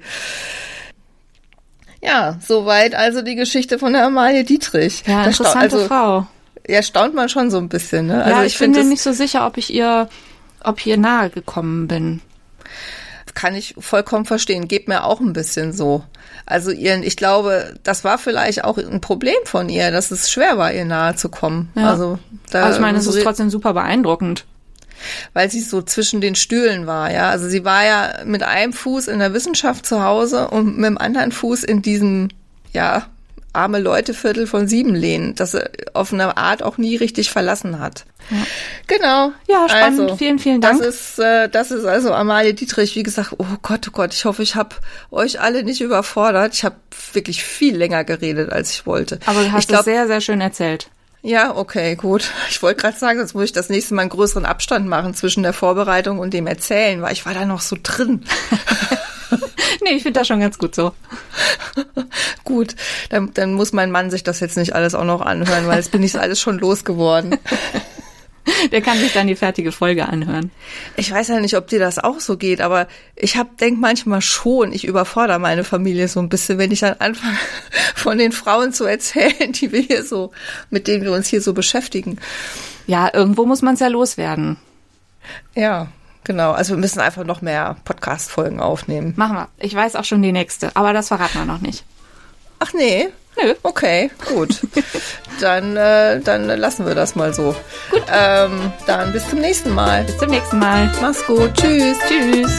Speaker 2: Ja, soweit also die Geschichte von der Amalie Dietrich.
Speaker 1: Ja, interessante
Speaker 2: also,
Speaker 1: Frau.
Speaker 2: Ja, staunt man schon so ein bisschen, ne? Also
Speaker 1: ja,
Speaker 2: ich,
Speaker 1: ich bin
Speaker 2: find
Speaker 1: mir
Speaker 2: das,
Speaker 1: nicht so sicher, ob ich ihr, ob ich ihr nahe gekommen bin.
Speaker 2: Kann ich vollkommen verstehen. Geht mir auch ein bisschen so. Also ihren, ich glaube, das war vielleicht auch ein Problem von ihr, dass es schwer war, ihr nahe zu kommen.
Speaker 1: Ja.
Speaker 2: Also, da,
Speaker 1: Aber ich meine, es ist trotzdem super beeindruckend.
Speaker 2: Weil sie so zwischen den Stühlen war, ja. Also sie war ja mit einem Fuß in der Wissenschaft zu Hause und mit dem anderen Fuß in diesem, ja, arme Leute-Viertel von Siebenlehn, das er auf eine Art auch nie richtig verlassen hat.
Speaker 1: Ja.
Speaker 2: Genau.
Speaker 1: Ja, spannend. Also, vielen, vielen Dank.
Speaker 2: Das ist, äh, das ist also Amalie Dietrich. Wie gesagt, oh Gott, oh Gott, ich hoffe, ich habe euch alle nicht überfordert. Ich habe wirklich viel länger geredet, als ich wollte.
Speaker 1: Aber du hast
Speaker 2: ich glaub,
Speaker 1: es sehr, sehr schön erzählt.
Speaker 2: Ja, okay, gut. Ich wollte gerade sagen, jetzt muss ich das nächste Mal einen größeren Abstand machen zwischen der Vorbereitung und dem Erzählen, weil ich war da noch so drin.
Speaker 1: Nee, ich finde das schon ganz gut so.
Speaker 2: Gut, dann, dann muss mein Mann sich das jetzt nicht alles auch noch anhören, weil jetzt bin ich alles schon losgeworden.
Speaker 1: Der kann sich dann die fertige Folge anhören.
Speaker 2: Ich weiß ja nicht, ob dir das auch so geht, aber ich hab denk manchmal schon, ich überfordere meine Familie so ein bisschen, wenn ich dann anfange, von den Frauen zu erzählen, die wir hier so, mit denen wir uns hier so beschäftigen.
Speaker 1: Ja, irgendwo muss man es ja loswerden.
Speaker 2: Ja, genau. Also wir müssen einfach noch mehr Podcast-Folgen aufnehmen.
Speaker 1: Machen wir. Ich weiß auch schon die nächste, aber das verraten wir noch nicht.
Speaker 2: Ach nee?
Speaker 1: Nö.
Speaker 2: Okay, gut. dann, äh, dann lassen wir das mal so.
Speaker 1: Gut.
Speaker 2: Ähm, dann bis zum nächsten Mal.
Speaker 1: Bis zum nächsten Mal.
Speaker 2: Mach's gut. Tschüss.
Speaker 1: Tschüss.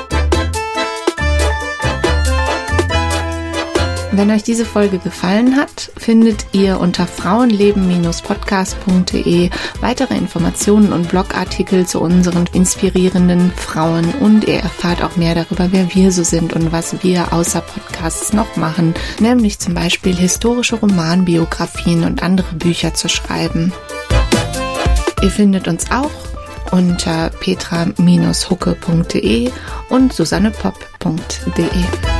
Speaker 1: Wenn euch diese Folge gefallen hat, findet ihr unter frauenleben Podcast punkt de weitere Informationen und Blogartikel zu unseren inspirierenden Frauen und ihr erfahrt auch mehr darüber, wer wir so sind und was wir außer Podcasts noch machen, nämlich zum Beispiel historische Romanbiografien und andere Bücher zu schreiben. Ihr findet uns auch unter petra Bindestrich hucke punkt de und susannepopp punkt de.